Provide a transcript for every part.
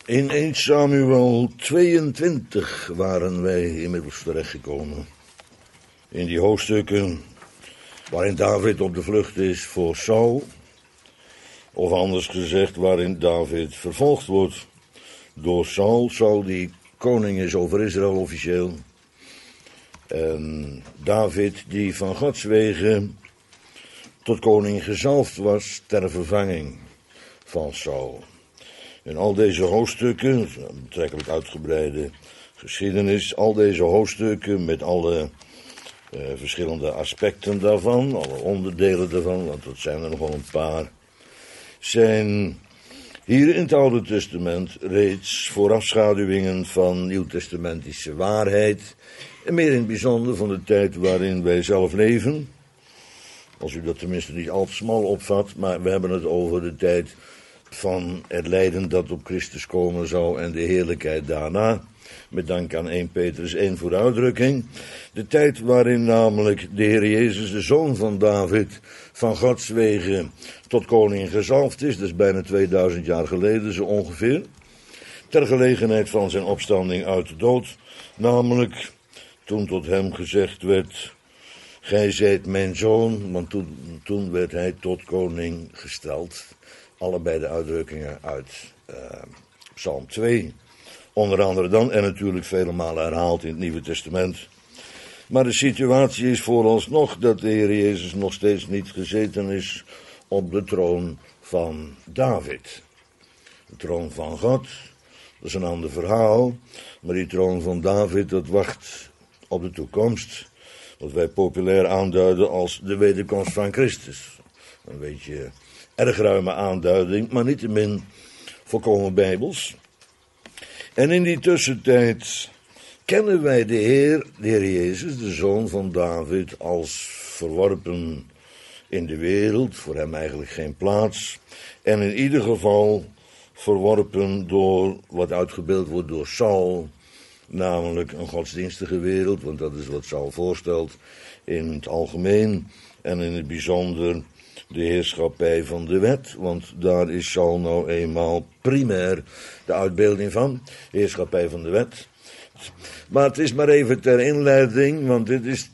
In 1 Samuel 22 waren wij inmiddels terechtgekomen. In die hoofdstukken waarin David op de vlucht is voor Saul. Of anders gezegd, waarin David vervolgd wordt door Saul. Saul die koning is over Israël officieel. En David die van Gods wegen tot koning gezalfd was ter vervanging van Saul. In al deze hoofdstukken, betrekkelijk uitgebreide geschiedenis, al deze hoofdstukken met alle verschillende aspecten daarvan, alle onderdelen daarvan, want dat zijn er nogal een paar, zijn hier in het Oude Testament reeds voorafschaduwingen van nieuwtestamentische waarheid, en meer in het bijzonder van de tijd waarin wij zelf leven. Als u dat tenminste niet al te smal opvat, maar we hebben het over de tijd van het lijden dat op Christus komen zou en de heerlijkheid daarna. Met dank aan 1 Petrus 1 voor de uitdrukking. De tijd waarin namelijk de Heer Jezus, de Zoon van David, van Gods wegen tot koning gezalfd is. Dat is bijna 2000 jaar geleden zo ongeveer. Ter gelegenheid van zijn opstanding uit de dood. Namelijk toen tot hem gezegd werd: gij zijt mijn zoon, want toen werd hij tot koning gesteld. Allebei de uitdrukkingen uit Psalm 2. Onder andere dan, en natuurlijk vele malen herhaald in het Nieuwe Testament. Maar de situatie is vooralsnog dat de Heer Jezus nog steeds niet gezeten is op de troon van David. De troon van God, dat is een ander verhaal. Maar die troon van David, dat wacht op de toekomst. Wat wij populair aanduiden als de wederkomst van Christus. Een beetje erg ruime aanduiding, maar niettemin volkomen bijbels. En in die tussentijd kennen wij de Heer Jezus, de Zoon van David, als verworpen in de wereld, voor hem eigenlijk geen plaats. En in ieder geval verworpen door wat uitgebeeld wordt door Saul, namelijk een godsdienstige wereld, want dat is wat Saul voorstelt in het algemeen en in het bijzonder de heerschappij van de wet, want daar is Saul nou eenmaal primair de uitbeelding van, heerschappij van de wet. Maar het is maar even ter inleiding, want dit is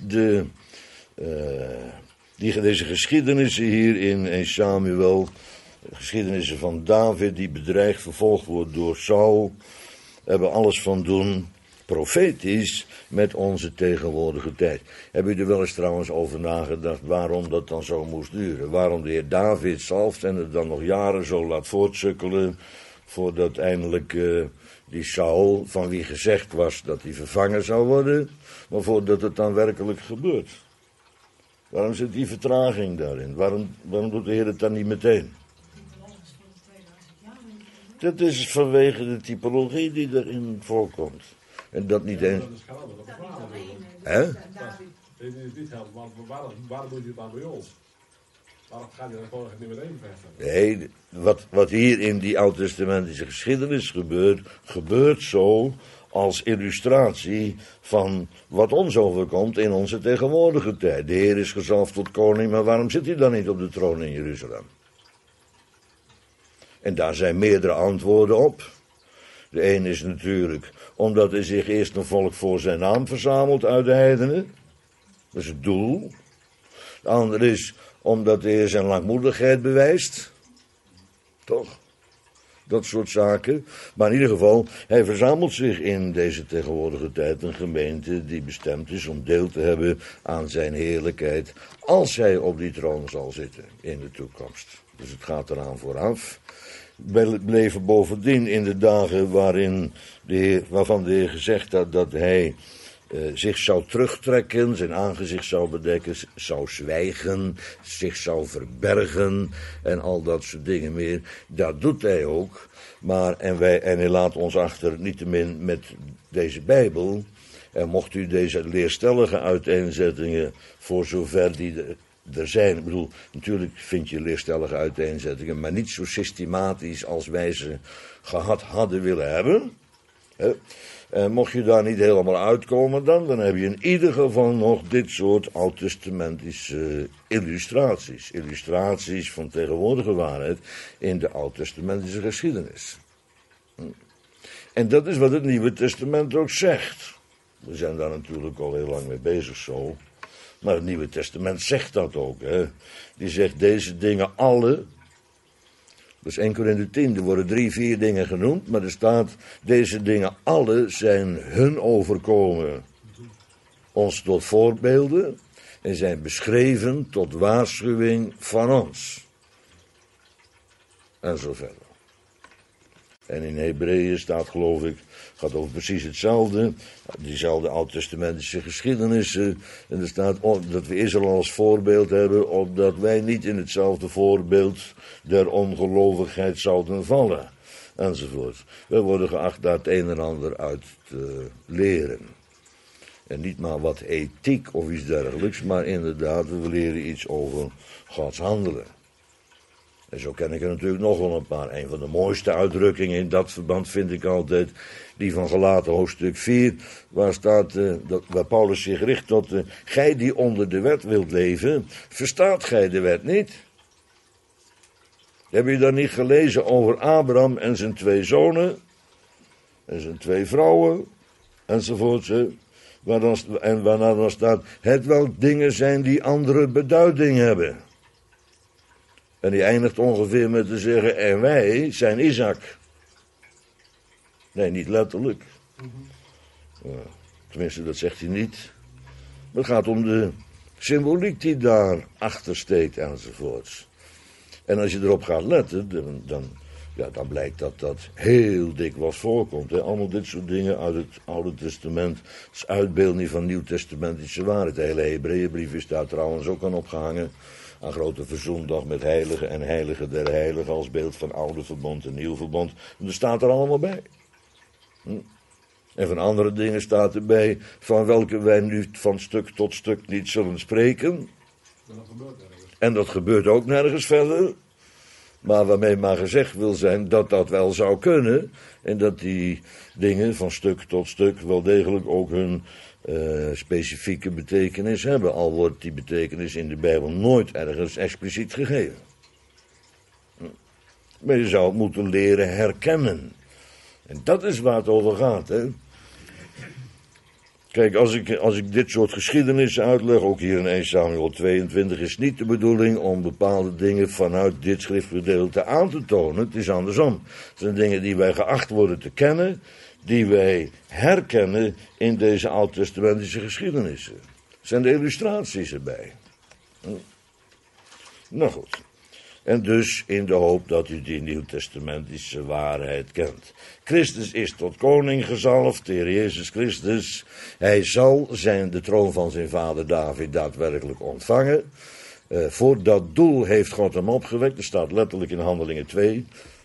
deze geschiedenissen hier in 1 Samuel, geschiedenissen van David die bedreigd, vervolgd wordt door Saul, hebben alles van doen profetisch met onze tegenwoordige tijd. Hebben u er wel eens trouwens over nagedacht waarom dat dan zo moest duren? Waarom de Heer David zalft en het dan nog jaren zo laat voortsukkelen voordat eindelijk die Saul, van wie gezegd was dat hij vervangen zou worden, maar voordat het dan werkelijk gebeurt? Waarom zit die vertraging daarin? Waarom doet de Heer het dan niet meteen? Dat is vanwege de typologie die erin voorkomt. En dat niet eens. Hè? Waarom moet je het dan bij ons? Waarom gaat hij dan gewoon niet meteen vechten? Nee, wat hier in die oud-testamentische geschiedenis gebeurt zo als illustratie van wat ons overkomt in onze tegenwoordige tijd. De Heer is gezalfd tot koning, maar waarom zit hij dan niet op de troon in Jeruzalem? En daar zijn meerdere antwoorden op. De een is natuurlijk omdat hij zich eerst een volk voor zijn naam verzamelt uit de heidenen. Dat is het doel. De andere is omdat hij zijn langmoedigheid bewijst. Toch? Dat soort zaken. Maar in ieder geval, hij verzamelt zich in deze tegenwoordige tijd een gemeente die bestemd is om deel te hebben aan zijn heerlijkheid als hij op die troon zal zitten in de toekomst. Dus het gaat eraan vooraf. Wij leven bovendien in de dagen waarvan de Heer gezegd had dat hij zich zou terugtrekken, zijn aangezicht zou bedekken, zou zwijgen, zich zou verbergen en al dat soort dingen meer. Dat doet hij ook, en hij laat ons achter niettemin met deze Bijbel. En mocht u deze leerstellige uiteenzettingen, voor zover die er zijn, ik bedoel, natuurlijk vind je leerstellige uiteenzettingen, maar niet zo systematisch als wij ze gehad hadden willen hebben. Mocht je daar niet helemaal uitkomen dan heb je in ieder geval nog dit soort oud-testamentische illustraties. Illustraties van tegenwoordige waarheid in de oud-testamentische geschiedenis. En dat is wat het Nieuwe Testament ook zegt. We zijn daar natuurlijk al heel lang mee bezig zo. Maar het Nieuwe Testament zegt dat ook. Hè. Die zegt deze dingen alle. Dat is 1 Korinthe 10. Er worden 3, 4 dingen genoemd. Maar er staat deze dingen alle zijn hun overkomen. Ons tot voorbeelden. En zijn beschreven tot waarschuwing van ons. En zo verder. En in Hebreeën staat, geloof ik, gaat over precies hetzelfde. Diezelfde oud-testamentische geschiedenissen. En er staat dat we Israël als voorbeeld hebben, opdat wij niet in hetzelfde voorbeeld der ongelovigheid zouden vallen. Enzovoort. We worden geacht daar het een en ander uit te leren. En niet maar wat ethiek of iets dergelijks, maar inderdaad, we leren iets over Gods handelen. En zo ken ik er natuurlijk nog wel een paar. Een van de mooiste uitdrukkingen in dat verband vind ik altijd die van Galaten hoofdstuk 4, waar staat, waar Paulus zich richt tot, gij die onder de wet wilt leven, verstaat gij de wet niet? Heb je dan niet gelezen over Abraham en zijn 2 zonen, en zijn 2 vrouwen, enzovoort, en waarna dan staat, het welk dingen zijn die andere beduiding hebben. En die eindigt ongeveer met te zeggen, en wij zijn Isaac. Nee, niet letterlijk. Tenminste, dat zegt hij niet. Maar het gaat om de symboliek die daarachter steekt enzovoorts. En als je erop gaat letten, dan blijkt dat dat heel dikwijls voorkomt. Hè? Allemaal dit soort dingen uit het Oude Testament. Dat is uitbeelding van Nieuw-testamentische waarheid. De hele Hebreeënbrief is daar trouwens ook aan opgehangen. Aan grote verzoendag met heiligen en heiligen der heiligen als beeld van oude verbond en nieuw verbond. En dat staat er allemaal bij. En van andere dingen staat erbij, van welke wij nu van stuk tot stuk niet zullen spreken. En dat gebeurt ook nergens verder. Maar waarmee maar gezegd wil zijn dat dat wel zou kunnen. En dat die dingen van stuk tot stuk wel degelijk ook hun specifieke betekenis hebben. Al wordt die betekenis in de Bijbel nooit ergens expliciet gegeven. Maar je zou het moeten leren herkennen. En dat is waar het over gaat, hè. Kijk, als ik dit soort geschiedenissen uitleg, ook hier in 1 Samuel 22, is niet de bedoeling om bepaalde dingen vanuit dit schriftgedeelte aan te tonen. Het is andersom. Het zijn dingen die wij geacht worden te kennen, die wij herkennen in deze oud-testamentische geschiedenissen. Er zijn de illustraties erbij. Nou goed. En dus in de hoop dat u die nieuwtestamentische waarheid kent. Christus is tot koning gezalfd, de Heer Jezus Christus. Hij zal de troon van zijn vader David daadwerkelijk ontvangen. Voor dat doel heeft God hem opgewekt. Er staat letterlijk in Handelingen 2.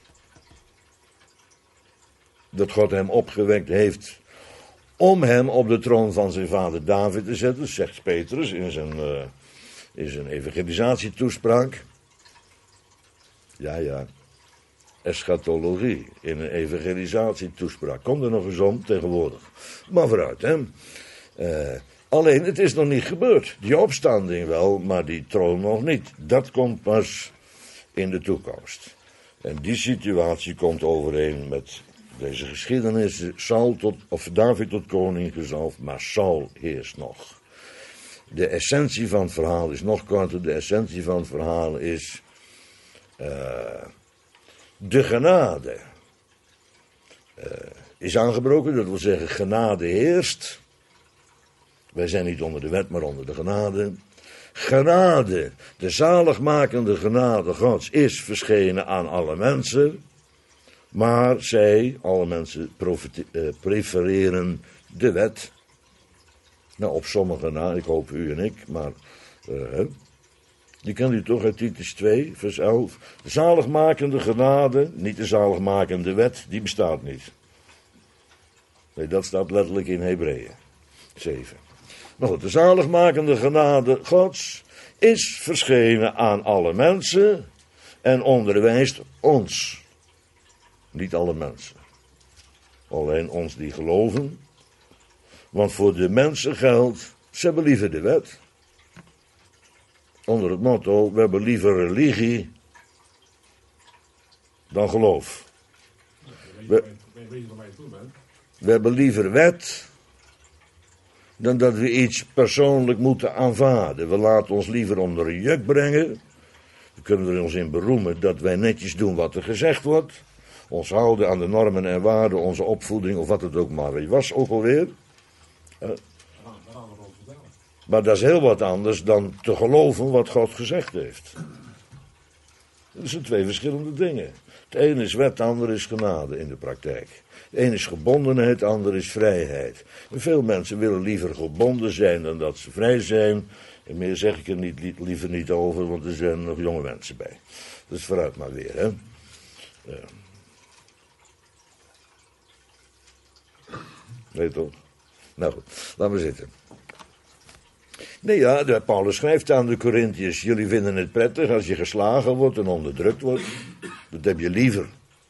Dat God hem opgewekt heeft om hem op de troon van zijn vader David te zetten, zegt Petrus in zijn evangelisatietoespraak. Ja, eschatologie in een evangelisatietoespraak. Komt er nog eens om tegenwoordig. Maar vooruit, hè. Alleen, het is nog niet gebeurd. Die opstanding wel, maar die troon nog niet. Dat komt pas in de toekomst. En die situatie komt overeen met deze geschiedenis. David tot koning gezalfd, maar Saul heerst nog. De essentie van het verhaal is nog korter. De essentie van het verhaal is de genade is aangebroken, dat wil zeggen genade heerst. Wij zijn niet onder de wet, maar onder de genade. Genade, de zaligmakende genade Gods, is verschenen aan alle mensen. Maar zij, alle mensen, prefereren de wet. Nou, op sommigen na, ik hoop u en ik, maar die kent u toch uit Titus 2, vers 11. De zaligmakende genade, niet de zaligmakende wet, die bestaat niet. Nee, dat staat letterlijk in Hebreeën 7. Maar goed, de zaligmakende genade Gods is verschenen aan alle mensen en onderwijst ons. Niet alle mensen. Alleen ons die geloven. Want voor de mensen geldt, ze hebben liever de wet. Onder het motto, we hebben liever religie dan geloof. Weet je waar je toe bent? We hebben liever wet dan dat we iets persoonlijk moeten aanvaarden. We laten ons liever onder een juk brengen. We kunnen er ons in beroemen dat wij netjes doen wat er gezegd wordt. Ons houden aan de normen en waarden, onze opvoeding of wat het ook maar was ook alweer. Maar dat is heel wat anders dan te geloven wat God gezegd heeft. Dat zijn twee verschillende dingen. Het ene is wet, het andere is genade in de praktijk. Het ene is gebondenheid, het andere is vrijheid. En veel mensen willen liever gebonden zijn dan dat ze vrij zijn. En meer zeg ik er liever niet over, want er zijn nog jonge mensen bij. Dus vooruit maar weer, hè. Ja. Weet je toch? Nou goed, laten we zitten. Nee, ja, Paulus schrijft aan de Korintiërs: jullie vinden het prettig als je geslagen wordt en onderdrukt wordt. Dat heb je liever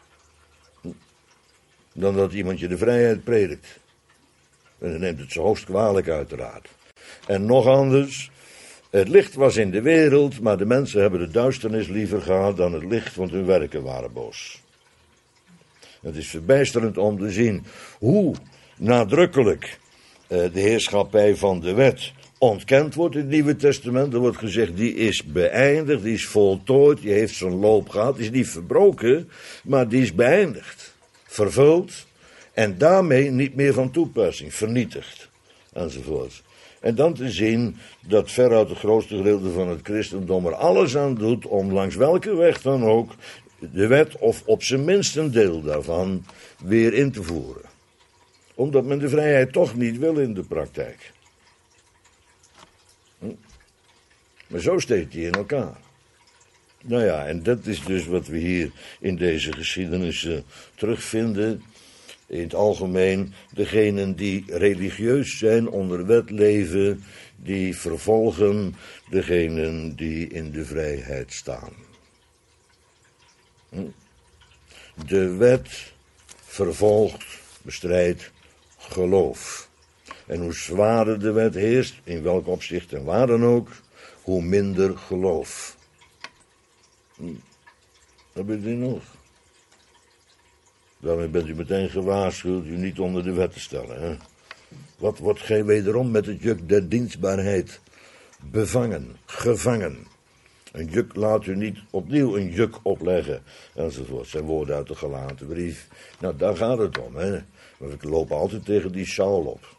dan dat iemand je de vrijheid predikt. En dan neemt het zo hoogst kwalijk uiteraard. En nog anders, het licht was in de wereld, maar de mensen hebben de duisternis liever gehad dan het licht, want hun werken waren boos. Het is verbijsterend om te zien hoe nadrukkelijk de heerschappij van de wet ontkend wordt in het Nieuwe Testament. Er wordt gezegd, die is beëindigd, die is voltooid, die heeft zijn loop gehad. Die is niet verbroken, maar die is beëindigd, vervuld en daarmee niet meer van toepassing, vernietigd, enzovoort. En dan te zien dat veruit het grootste gedeelte van het christendom er alles aan doet om langs welke weg dan ook de wet of op zijn minst een deel daarvan weer in te voeren. Omdat men de vrijheid toch niet wil in de praktijk. Maar zo steekt hij in elkaar. Nou ja, en dat is dus wat we hier in deze geschiedenis terugvinden. In het algemeen, degenen die religieus zijn, onder wet leven, die vervolgen degenen die in de vrijheid staan. De wet vervolgt, bestrijdt geloof. En hoe zwaarder de wet heerst, in welk opzicht en waar dan ook, hoe minder geloof. Heb je die nog? Daarmee bent u meteen gewaarschuwd u niet onder de wet te stellen. Hè? Wat wordt gij wederom met het juk der dienstbaarheid bevangen, gevangen? Een juk laat u niet opnieuw een juk opleggen, enzovoort. Zijn woorden uit de Galatenbrief. Nou, daar gaat het om, hè. Maar we lopen altijd tegen die Saul op.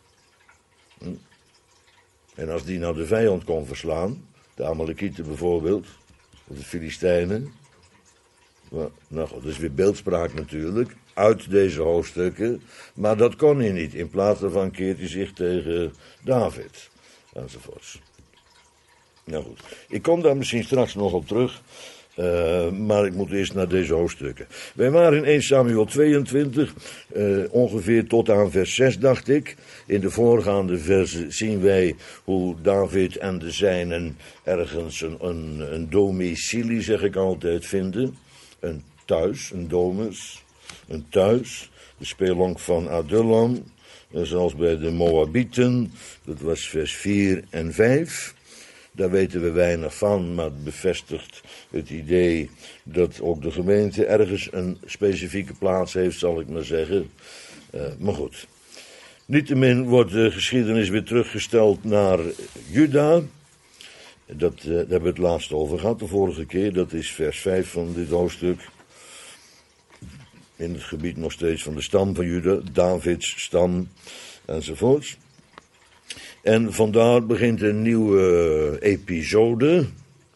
En als die nou de vijand kon verslaan, de Amalekieten bijvoorbeeld, of de Filistijnen. Nou goed, dat is weer beeldspraak natuurlijk, uit deze hoofdstukken. Maar dat kon hij niet. In plaats daarvan keert hij zich tegen David, enzovoorts. Nou goed, ik kom daar misschien straks nog op terug, maar ik moet eerst naar deze hoofdstukken. Wij waren in 1 Samuel 22, ongeveer tot aan vers 6, dacht ik. In de voorgaande versen zien wij hoe David en de zijnen ergens een domicilie, zeg ik altijd, vinden. Een thuis, een domus, een thuis. De spelonk van Adullam, zoals bij de Moabieten, dat was vers 4 en 5. Daar weten we weinig van, maar het bevestigt het idee dat ook de gemeente ergens een specifieke plaats heeft, zal ik maar zeggen. Maar goed. Niettemin wordt de geschiedenis weer teruggesteld naar Juda. Daar hebben we het laatst over gehad, de vorige keer. Dat is vers 5 van dit hoofdstuk. In het gebied nog steeds van de stam van Juda, Davids stam, enzovoorts. En vandaar begint een nieuwe episode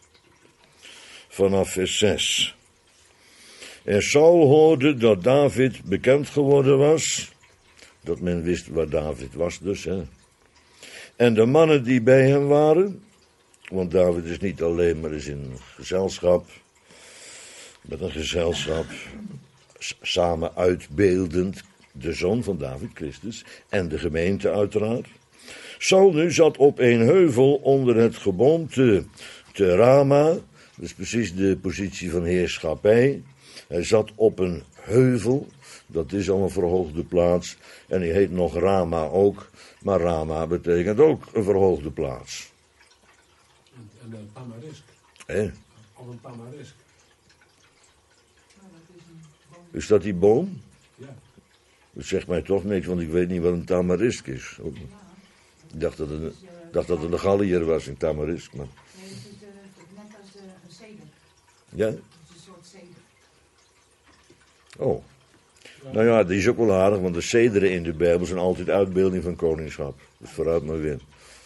vanaf vers 6. En Saul hoorde dat David bekend geworden was, dat men wist waar David was dus, hè. En de mannen die bij hem waren, want David is niet alleen, maar is in een gezelschap, met een gezelschap, samen uitbeeldend de zoon van David, Christus, en de gemeente uiteraard. Saul nu zat op een heuvel onder het geboomte te Rama, dat is precies de positie van heerschappij. Hij zat op een heuvel, dat is al een verhoogde plaats, en die heet nog Rama ook, maar Rama betekent ook een verhoogde plaats. En een tamarisk. Of een tamarisk. Is dat die boom? Dat zegt mij toch niks, want ik weet niet wat een tamarisk is. Ik dacht dat het een Galliër was, een tamarisk. Maar... Nee, het is net als een ceder. Ja? Het is een soort ceder. Oh. Nou ja, die is ook wel aardig, want de cederen in de Bijbel zijn altijd uitbeelding van koningschap. Dus vooruit maar weer.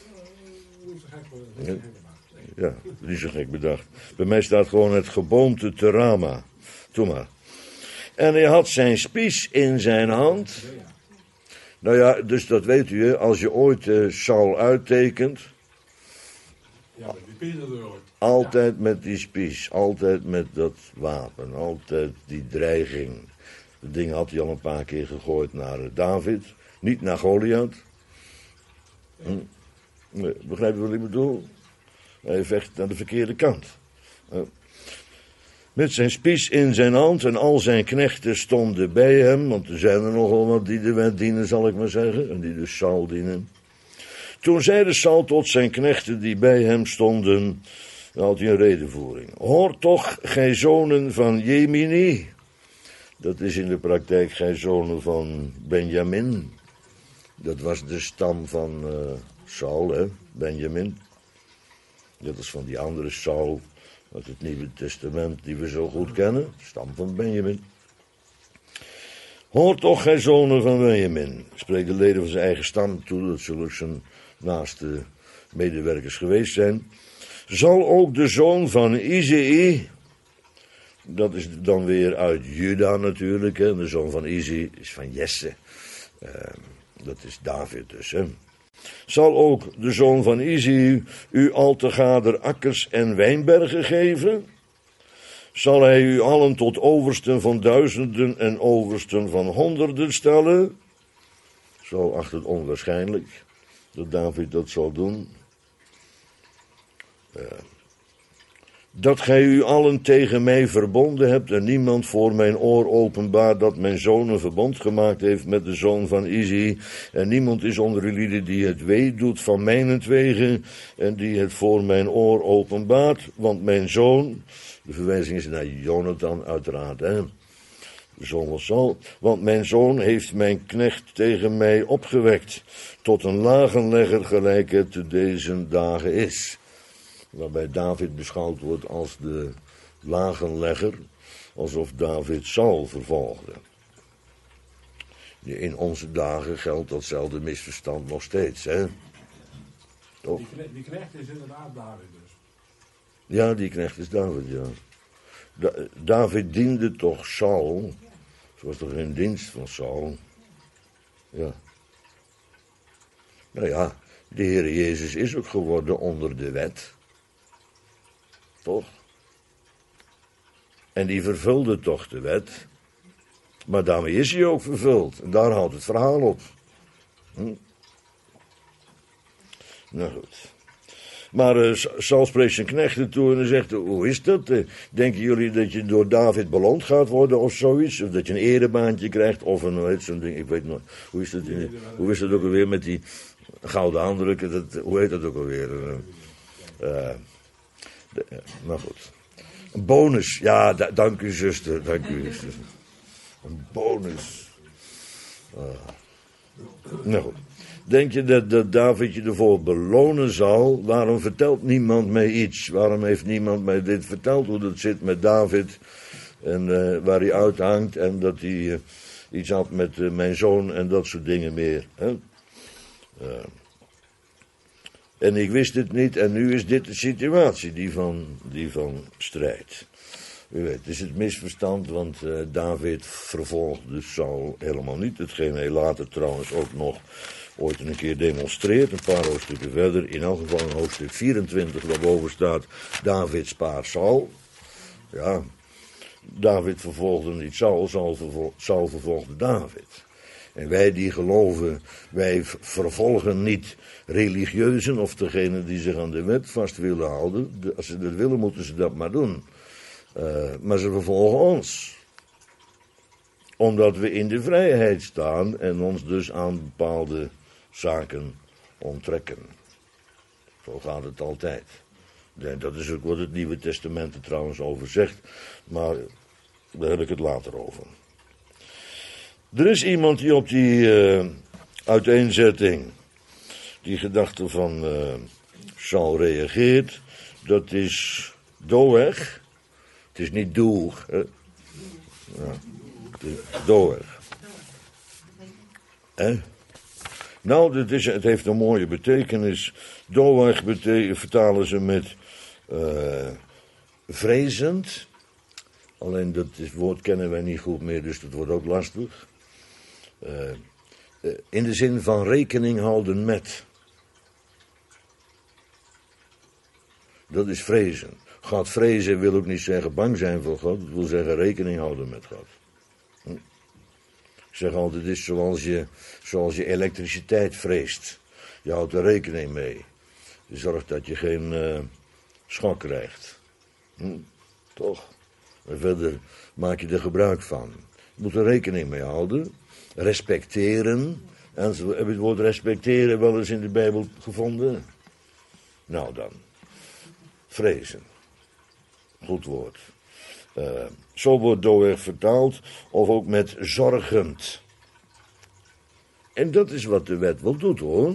Ja, niet zo gek bedacht. Bij mij staat gewoon het geboomte te Rama. Doe maar. En hij had zijn spies in zijn hand. Nou ja, dus dat weet u, hè, als je ooit Saul uittekent. Ja, met die pinnen er ooit. Altijd met die spies, altijd met dat wapen, altijd die dreiging. Dat ding had hij al een paar keer gegooid naar David, niet naar Goliath. Begrijp je wat ik bedoel? Hij vecht naar de verkeerde kant. Met zijn spies in zijn hand en al zijn knechten stonden bij hem, want er zijn er nogal wat die de wet dienen, zal ik maar zeggen, en die dus Saul dienen. Toen zeide Saul tot zijn knechten die bij hem stonden, dan had hij een redenvoering. Hoor toch, gij zonen van Jemini. Dat is in de praktijk gij zonen van Benjamin. Dat was de stam van Saul, hè, Benjamin. Dat is van die andere Saul uit het Nieuwe Testament die we zo goed kennen. Stam van Benjamin. Hoor toch, gij zonen van Benjamin. Spreekt de leden van zijn eigen stam toe, dat zullen zijn naaste medewerkers geweest zijn. Zal ook de zoon van Izei, dat is dan weer uit Juda natuurlijk, hè. De zoon van Izei is van Jesse. Dat is David dus, hè. Zal ook de zoon van Izei u al te gader akkers en wijnbergen geven? Zal hij u allen tot oversten van duizenden en oversten van honderden stellen? Zo acht het onwaarschijnlijk dat David dat zal doen. Dat gij u allen tegen mij verbonden hebt en niemand voor mijn oor openbaar dat mijn zoon een verbond gemaakt heeft met de zoon van Izei. En niemand is onder u lieden die het wee doet van mijnentwege en die het voor mijn oor openbaart. Want mijn zoon, de verwijzing is naar Jonathan uiteraard, hè. De zoon van Saul, want mijn zoon heeft mijn knecht tegen mij opgewekt, tot een lagenlegger gelijk het te deze dagen is. Waarbij David beschouwd wordt als de lagenlegger, alsof David Saul vervolgde. In onze dagen geldt datzelfde misverstand nog steeds, hè? Toch? Die knecht is inderdaad David dus. Ja, die knecht is David, ja. David diende toch Saul? Ze was toch in dienst van Saul? Ja. Nou ja, de Heer Jezus is ook geworden onder de wet. Toch? En die vervulde toch de wet. Maar daarmee is hij ook vervuld. En daar houdt het verhaal op. Nou goed. Maar Saul spreekt zijn knechten toe en hij zegt, hoe is dat? Denken jullie dat je door David beloond gaat worden of zoiets? Of dat je een erebaantje krijgt of een, zo'n ding, ik weet nooit. Hoe is dat ook alweer met die gouden handdrukken? Hoe heet dat ook alweer? Maar goed. Een bonus, ja, dank u zuster, dank u zuster. Een bonus. Nou goed. Denk je dat David je ervoor belonen zal? Waarom vertelt niemand mij iets? Waarom heeft niemand mij dit verteld? Hoe dat zit met David. En waar hij uithangt. En dat hij iets had met mijn zoon en dat soort dingen meer. Hè? En ik wist het niet. En nu is dit de situatie. Die van strijd. U weet, het is het misverstand. Want David vervolgde Saul helemaal niet. Hetgeen hij later trouwens ook nog ooit een keer demonstreert, een paar hoofdstukken verder, in elk geval in hoofdstuk 24, waarboven staat, David spaart Saul. Ja, David vervolgde niet Saul, Saul vervolgde David. En wij die geloven, wij vervolgen niet religieuzen of degenen die zich aan de wet vast willen houden. Als ze dat willen, moeten ze dat maar doen. Maar ze vervolgen ons. Omdat we in de vrijheid staan en ons dus aan bepaalde zaken onttrekken. Zo gaat het altijd. Dat is ook wat het Nieuwe Testament er trouwens over zegt, maar daar heb ik het later over. Er is iemand die op die uiteenzetting, die gedachte van Saul reageert. Dat is Doeg. Het is niet Doeg, hè? Ja, het is Doeg. Nou, het heeft een mooie betekenis. Doeg vertalen ze met vrezend. Alleen dat woord kennen wij niet goed meer, dus dat wordt ook lastig. In de zin van rekening houden met. Dat is vrezen. God vrezen wil ook niet zeggen bang zijn voor God. Het wil zeggen rekening houden met God. Ik zeg altijd, het is zoals je elektriciteit vreest. Je houdt er rekening mee. Je zorgt dat je geen schok krijgt. Toch? En verder maak je er gebruik van. Je moet er rekening mee houden. Respecteren. En heb je het woord respecteren wel eens in de Bijbel gevonden? Nou dan. Vrezen. Goed woord. Zo wordt Doeg vertaald, of ook met zorgend. En dat is wat de wet wel doet, hoor.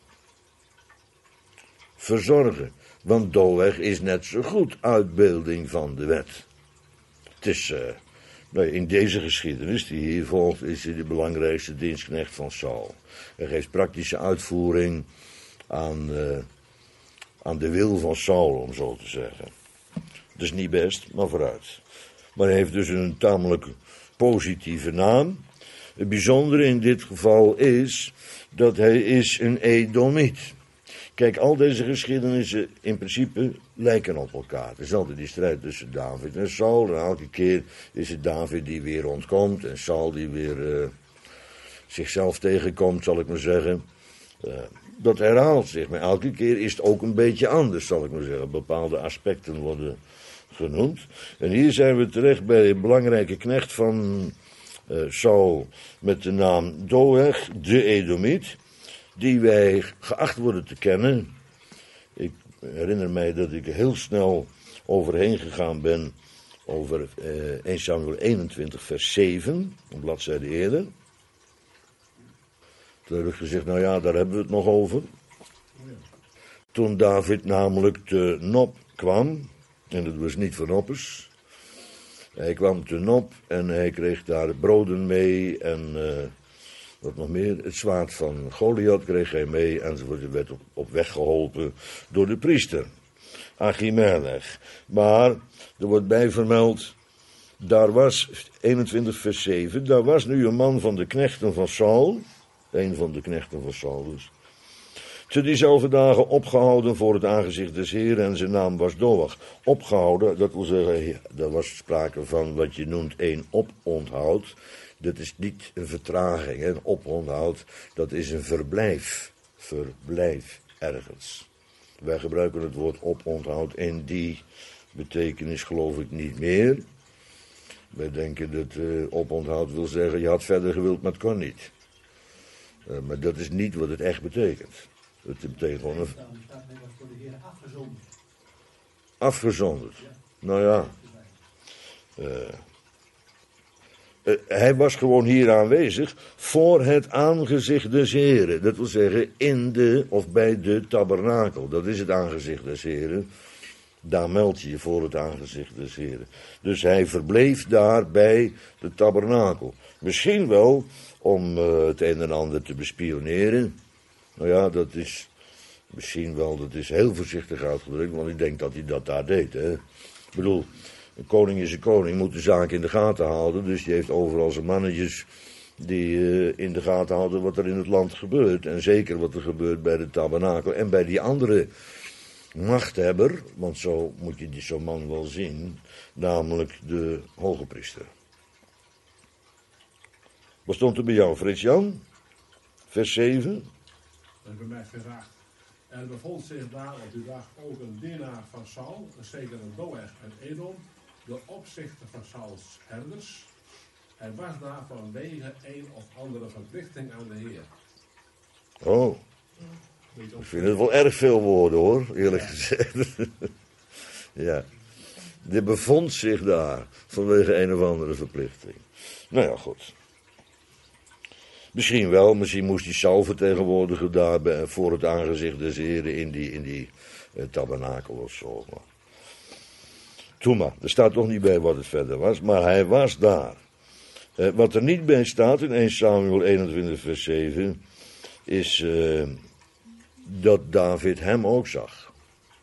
Verzorgen. Want Doeg is net zo goed uitbeelding van de wet. Het is, in deze geschiedenis die hier volgt, is hij de belangrijkste dienstknecht van Saul. Hij geeft praktische uitvoering aan de wil van Saul, om zo te zeggen. Dat is niet best, maar vooruit. Maar hij heeft dus een tamelijk positieve naam. Het bijzondere in dit geval is dat hij is een Edomiet. Kijk, al deze geschiedenissen in principe lijken op elkaar. Er is altijd die strijd tussen David en Saul. En elke keer is het David die weer ontkomt en Saul die weer zichzelf tegenkomt, zal ik maar zeggen. Dat herhaalt zich, maar elke keer is het ook een beetje anders, zal ik maar zeggen. Bepaalde aspecten worden genoemd. En hier zijn we terecht bij een belangrijke knecht van Saul met de naam Doeg, de Edomiet, die wij geacht worden te kennen. Ik herinner mij dat ik heel snel overheen gegaan ben over 1 Samuel 21 vers 7, een bladzijde eerder. Toen heb ik gezegd, nou ja, daar hebben we het nog over. Toen David namelijk te Nob kwam, en dat was niet van Noppes. Hij kwam te Nob en hij kreeg daar broden mee en wat nog meer. Het zwaard van Goliath kreeg hij mee enzovoort. Hij werd op weg geholpen door de priester, Achimelech. Maar er wordt bij vermeld, daar was, 21 vers 7, daar was nu een man van de knechten van Saul, een van de knechten van Saul dus, te diezelfde dagen opgehouden voor het aangezicht des Heeren en zijn naam was Doeg. Opgehouden, dat wil zeggen, er was sprake van wat je noemt een oponthoud. Dat is niet een vertraging, hè. Een oponthoud, dat is een verblijf ergens. Wij gebruiken het woord oponthoud in die betekenis geloof ik niet meer. Wij denken dat oponthoud wil zeggen, je had verder gewild, maar het kon niet. Maar dat is niet wat het echt betekent. Het betekent gewoon een... Afgezonderd. Ja. Nou ja. Hij was gewoon hier aanwezig voor het aangezicht des Heren. Dat wil zeggen in de of bij de tabernakel. Dat is het aangezicht des Heren. Daar meld je je voor het aangezicht des Heren. Dus hij verbleef daar bij de tabernakel. Misschien wel om het een en ander te bespioneren. Nou ja, dat is misschien wel, dat is heel voorzichtig uitgedrukt, want ik denk dat hij dat daar deed. Hè? Ik bedoel, een koning is een koning, moet de zaak in de gaten houden, dus die heeft overal zijn mannetjes die in de gaten houden wat er in het land gebeurt. En zeker wat er gebeurt bij de tabernakel en bij die andere machthebber, want zo moet je zo'n man wel zien, namelijk de hoge priester. Wat stond er bij jou, Frits-Jan? Vers 7. Dat is bij mij vers 8. Er bevond zich daar op die dag ook een dienaar van Saul, zeker een Doeg en Edom, de opzichter van Sauls herders. Hij was daar vanwege een of andere verplichting aan de Heer. Oh, ik vind het wel erg veel woorden hoor, eerlijk gezegd. Ja, die bevond zich daar vanwege een of andere verplichting. Nou ja, goed. Misschien wel, misschien moest hij Saul vertegenwoordigen daar voor het aangezicht des Heren in die tabernakel of zo. Toen maar, er staat toch niet bij wat het verder was, maar hij was daar. Wat er niet bij staat in 1 Samuel 21 vers 7, is dat David hem ook zag.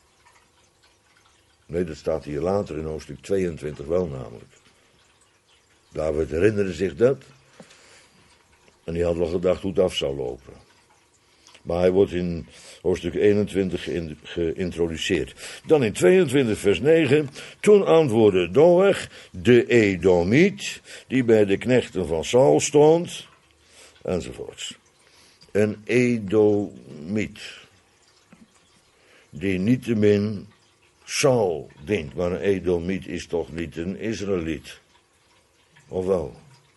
Nee, dat staat hier later in hoofdstuk 22 wel namelijk. David herinnerde zich dat. En die had wel gedacht hoe het af zou lopen. Maar hij wordt in hoofdstuk 21 geïntroduceerd. Dan in 22 vers 9. Toen antwoordde Doeg, de Edomiet, die bij de knechten van Saul stond. Enzovoorts. Een Edomiet. Die niettemin Saul dient. Maar een Edomiet is toch niet een Israëliet? Of wel?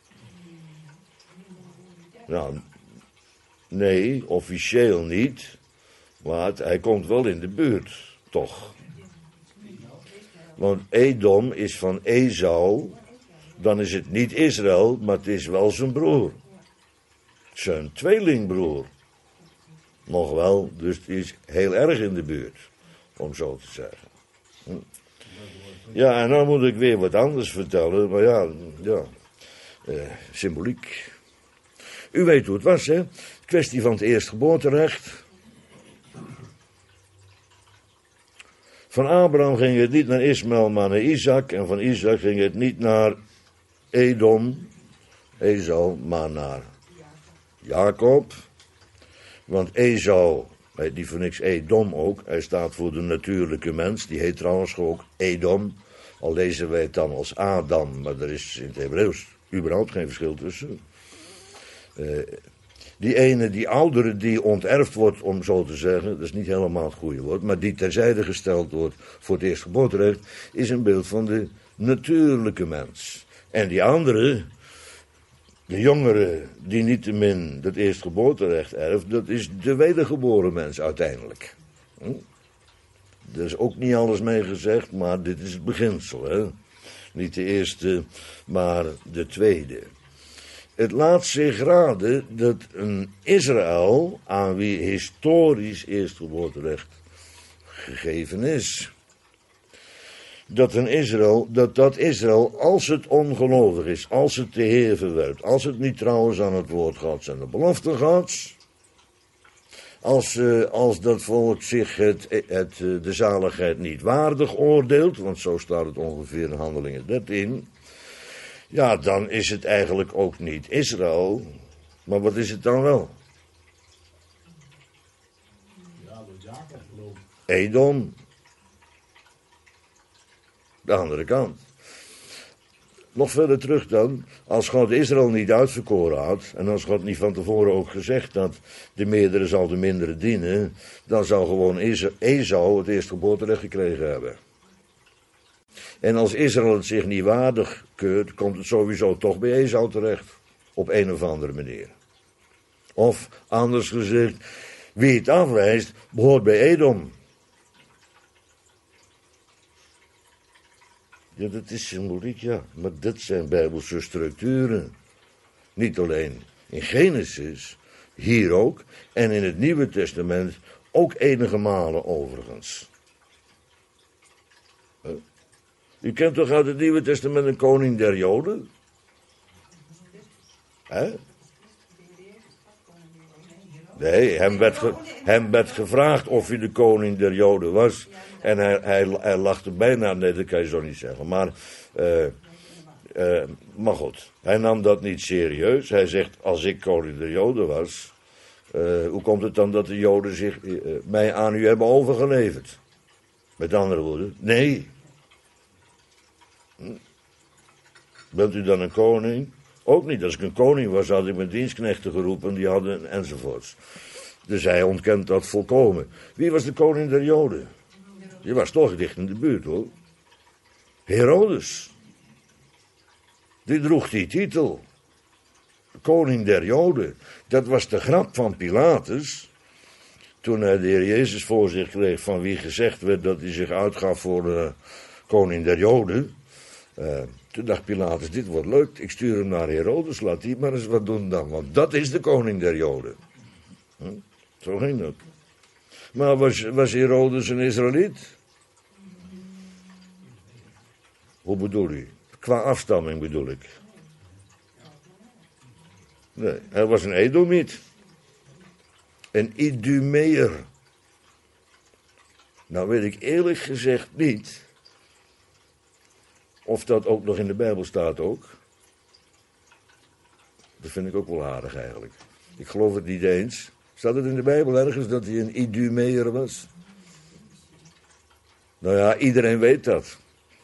Nou, nee, officieel niet. Maar hij komt wel in de buurt, toch? Want Edom is van Esau. Dan is het niet Israël, maar het is wel zijn broer. Zijn tweelingbroer. Nog wel, dus het is heel erg in de buurt. Om zo te zeggen. Ja, en dan moet ik weer wat anders vertellen. Maar ja, symboliek. U weet hoe het was, hè? Kwestie van het eerstgeboorterecht. Van Abraham ging het niet naar Ismaël, maar naar Isaac. En van Isaac ging het niet naar Edom, Esau, maar naar Jacob. Want Esau, die voor niks Edom ook, hij staat voor de natuurlijke mens. Die heet trouwens ook Edom. Al lezen wij het dan als Adam, maar er is in het Hebreeuws überhaupt geen verschil tussen. Die ene, die oudere die onterfd wordt, om zo te zeggen, dat is niet helemaal het goede woord, maar die terzijde gesteld wordt voor het eerstgeboorterecht, is een beeld van de natuurlijke mens. En die andere, de jongere, die niettemin het eerstgeboorterecht erft, dat is de wedergeboren mens uiteindelijk. Er is ook niet alles mee gezegd, maar dit is het beginsel, hè? Niet de eerste, maar de tweede. Het laat zich raden dat een Israël, aan wie historisch eerstgeboorterecht gegeven is, dat Israël, als het ongelovig is, als het de Heer verwerpt, als het niet trouwens aan het woord Gods en de belofte Gods, als dat volk zich de zaligheid niet waardig oordeelt, want zo staat het ongeveer in Handelingen 13, ja, dan is het eigenlijk ook niet Israël, maar wat is het dan wel? Ja, door Jacob geloof. Edom. De andere kant. Nog verder terug dan, als God Israël niet uitverkoren had, en als God niet van tevoren ook gezegd had, de meerdere zal de mindere dienen, dan zou gewoon Esau het eerstgeboorterecht gekregen hebben. En als Israël het zich niet waardig keurt, komt het sowieso toch bij Esau terecht. Op een of andere manier. Of, anders gezegd, wie het afwijst, behoort bij Edom. Ja, dat is symboliek, ja. Maar dit zijn bijbelse structuren. Niet alleen in Genesis, hier ook. En in het Nieuwe Testament ook enige malen overigens. U kent toch uit het Nieuwe Testament een koning der Joden? Hè? Nee, hem werd gevraagd of hij de koning der Joden was. En hij lachte bijna, nee, dat kan je zo niet zeggen. Maar goed, hij nam dat niet serieus. Hij zegt, als ik koning der Joden was, hoe komt het dan dat de Joden zich mij aan u hebben overgeleverd? Met andere woorden, nee. Bent u dan een koning? Ook niet. Als ik een koning was, had ik mijn dienstknechten geroepen, die hadden enzovoorts. Dus hij ontkent dat volkomen. Wie was de koning der Joden? Die was toch dicht in de buurt, hoor. Herodes. Die droeg die titel. Koning der Joden. Dat was de grap van Pilatus. Toen hij de Heer Jezus voor zich kreeg, van wie gezegd werd dat hij zich uitgaf voor de koning der Joden. Toen dacht Pilatus, dit wordt leuk, ik stuur hem naar Herodes, laat die maar eens wat doen dan, want dat is de koning der Joden. Zo ging dat. Maar was Herodes een Israëliet? Hoe bedoel je? Qua afstamming bedoel ik. Nee, hij was een Edomiet. Een Idumeër. Nou weet ik eerlijk gezegd niet of dat ook nog in de Bijbel staat ook. Dat vind ik ook wel aardig eigenlijk. Ik geloof het niet eens. Staat het in de Bijbel ergens dat hij een Idumeër was? Nou ja, iedereen weet dat.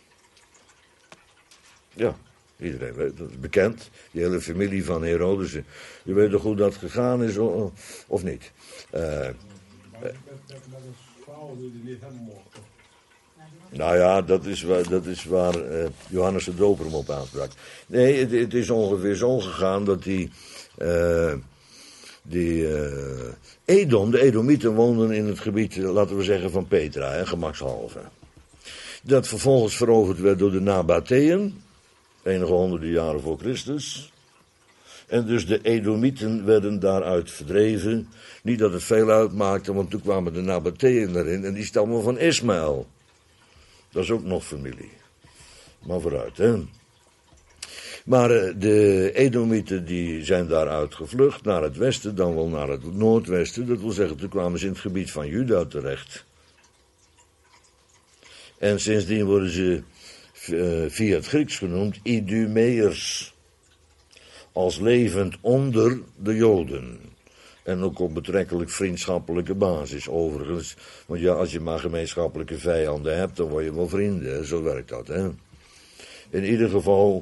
Ja, iedereen weet dat. Het is bekend. Die hele familie van Herodes. Je weet toch hoe dat gegaan is, of niet? Met een vrouw die niet helemaal mocht. Nou ja, dat is waar Johannes de Doper hem op aansprak. Nee, het is ongeveer zo gegaan dat Edom, de Edomieten woonden in het gebied, laten we zeggen, van Petra, gemakshalve. Dat vervolgens veroverd werd door de Nabateeën, enige honderden jaren voor Christus. En dus de Edomieten werden daaruit verdreven. Niet dat het veel uitmaakte, want toen kwamen de Nabateeën erin en die stammen van Ismaël. Dat is ook nog familie. Maar vooruit, hè. Maar de Edomieten die zijn daaruit gevlucht naar het westen, dan wel naar het noordwesten. Dat wil zeggen, toen kwamen ze in het gebied van Juda terecht. En sindsdien worden ze via het Grieks genoemd Idumeërs. Als levend onder de Joden. En ook op betrekkelijk vriendschappelijke basis, overigens. Want ja, als je maar gemeenschappelijke vijanden hebt, dan word je wel vrienden. Zo werkt dat, hè. In ieder geval,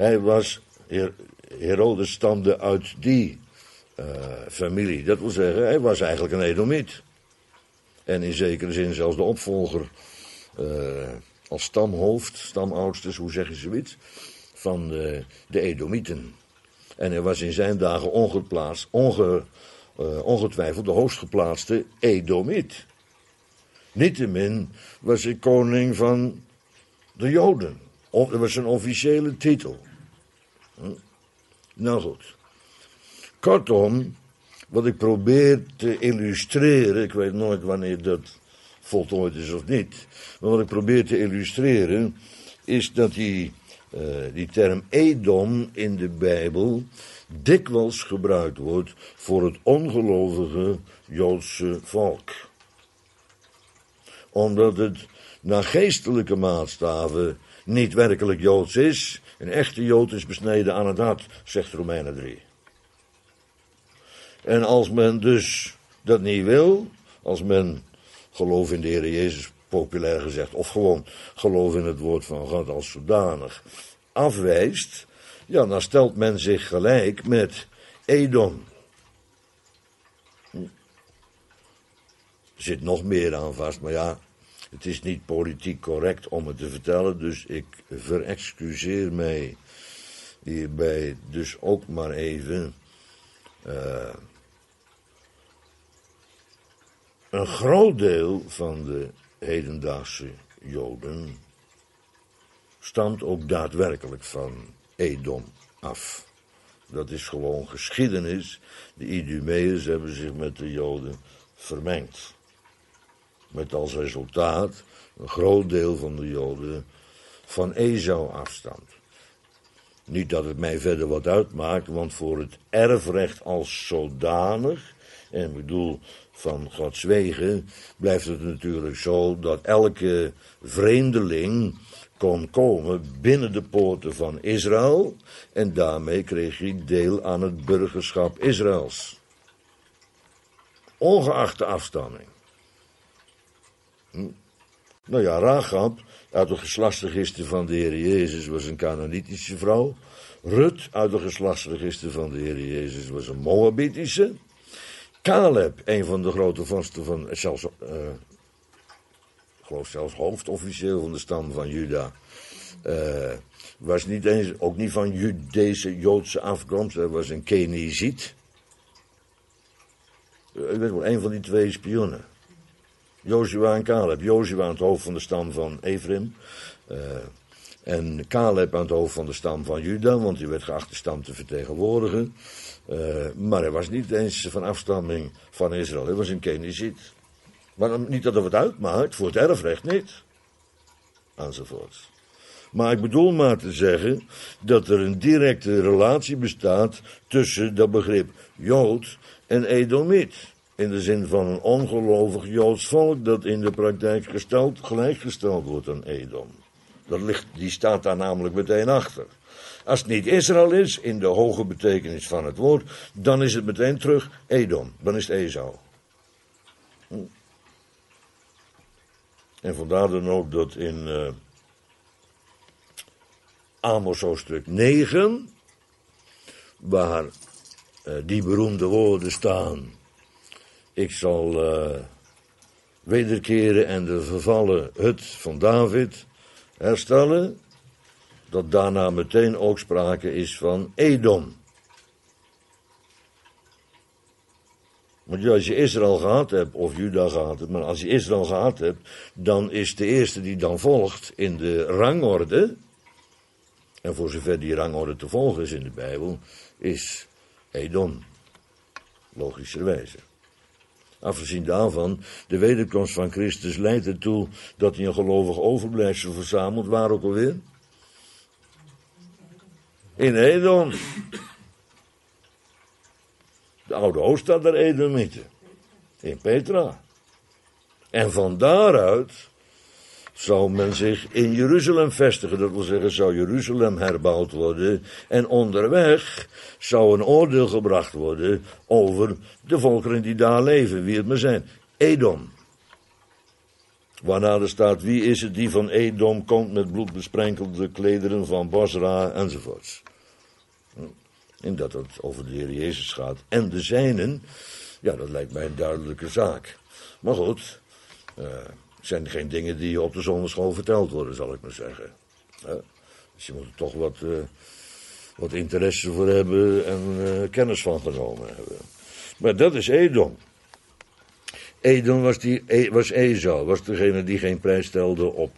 Herodes stamde uit die familie. Dat wil zeggen, hij was eigenlijk een Edomiet. En in zekere zin zelfs de opvolger, als stamhoofd, stamoudsters, hoe zeg je zoiets, van de Edomieten. En hij was in zijn dagen ongetwijfeld de hoogstgeplaatste Edomiet. Niettemin was hij koning van de Joden. Dat was een officiële titel. Nou goed. Kortom, wat ik probeer te illustreren, ik weet nooit wanneer dat voltooid is of niet, maar wat ik probeer te illustreren, is dat die term Edom in de Bijbel dikwijls gebruikt wordt voor het ongelovige Joodse volk. Omdat het naar geestelijke maatstaven niet werkelijk Joods is. Een echte Jood is besneden aan het hart, zegt Romeinen 3. En als men dus dat niet wil, als men geloof in de Heer Jezus, populair gezegd, of gewoon geloof in het woord van God als zodanig, afwijst, ja, dan stelt men zich gelijk met Edom. Er zit nog meer aan vast, maar ja, het is niet politiek correct om het te vertellen, dus ik verexcuseer mij hierbij dus ook maar even. Een groot deel van de hedendaagse Joden stamt ook daadwerkelijk van Edom af. Dat is gewoon geschiedenis. De Idumeërs hebben zich met de Joden vermengd. Met als resultaat een groot deel van de Joden van Esau afstamt. Niet dat het mij verder wat uitmaakt, want voor het erfrecht als zodanig, en ik bedoel van Gods wegen, blijft het natuurlijk zo dat elke vreemdeling kon komen binnen de poorten van Israël en daarmee kreeg hij deel aan het burgerschap Israëls. Ongeacht de afstamming. Nou ja, Rahab, uit de geslachtsregister van de Heer Jezus, was een Canaanitische vrouw. Rut, uit de geslachtsregister van de Heer Jezus, was een Moabitische. Caleb, een van de grote vorsten van, ik geloof zelfs hoofdofficieel van de stam van Juda, was niet eens, ook niet van Judese, Joodse afkomst, hij was een Keniziet. Ik weet wel, een van die twee spionnen. Jozua en Caleb. Jozua aan het hoofd van de stam van Ephraim. En Caleb aan het hoofd van de stam van Juda, want die werd geacht de stam te vertegenwoordigen. Maar hij was niet eens van afstamming van Israël, hij was een Keniziet. Maar niet dat er wat uitmaakt, voor het erfrecht niet. Enzovoort. Maar ik bedoel maar te zeggen dat er een directe relatie bestaat tussen dat begrip Jood en Edomiet. In de zin van een ongelovig Joods volk dat in de praktijk gelijkgesteld wordt aan Edom. Die staat daar namelijk meteen achter. Als het niet Israël is, in de hoge betekenis van het woord, dan is het meteen terug Edom. Dan is het Esau. En vandaar dan ook dat in Amos hoofdstuk 9, waar die beroemde woorden staan. Ik zal wederkeren en de vervallen hut van David herstellen. Dat daarna meteen ook sprake is van Edom. Want als je Israël gehad hebt, of Juda gehad hebt, maar als je Israël gehad hebt, dan is de eerste die dan volgt in de rangorde, en voor zover die rangorde te volgen is in de Bijbel, is Edom. Logischerwijze. Afgezien daarvan, de wederkomst van Christus leidt ertoe dat hij een gelovig overblijfsel verzamelt, waar ook alweer? In Edom. De oude Oost staat daar Edomieten. In Petra. En van daaruit zou men zich in Jeruzalem vestigen. Dat wil zeggen, zou Jeruzalem herbouwd worden. En onderweg zou een oordeel gebracht worden over de volkeren die daar leven. Wie het maar zijn. Edom. Waarna er staat, wie is het die van Edom komt met bloedbesprenkelde klederen van Bosra enzovoorts. En dat het over de Heer Jezus gaat. En de zijnen, ja, dat lijkt mij een duidelijke zaak. Maar goed, het zijn geen dingen die op de zonderschool verteld worden, zal ik maar zeggen. Dus je moet er toch wat interesse voor hebben en kennis van genomen hebben. Maar dat is Edom. Edom was Esau, was degene die geen prijs stelde op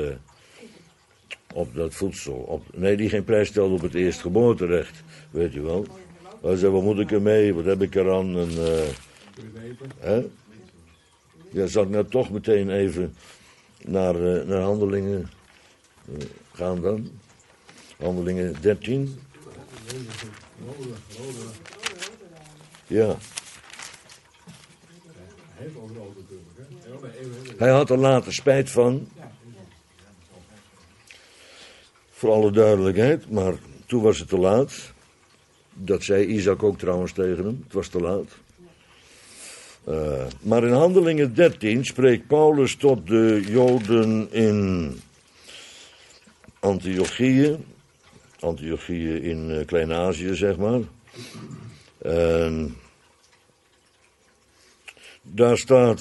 dat voedsel. Die geen prijs stelde op het eerstgeboorterecht. Weet je wel. Hij zei, wat moet ik ermee? Wat heb ik eraan? Ja, zal ik nou toch meteen even naar Handelingen gaan dan? Handelingen 13. Ja. Hij had er later spijt van. Voor alle duidelijkheid, maar toen was het te laat. Dat zei Isaac ook trouwens tegen hem. Het was te laat. Maar in Handelingen 13 spreekt Paulus tot de Joden in Antiochië. Antiochië in Klein-Azië, zeg maar. Daar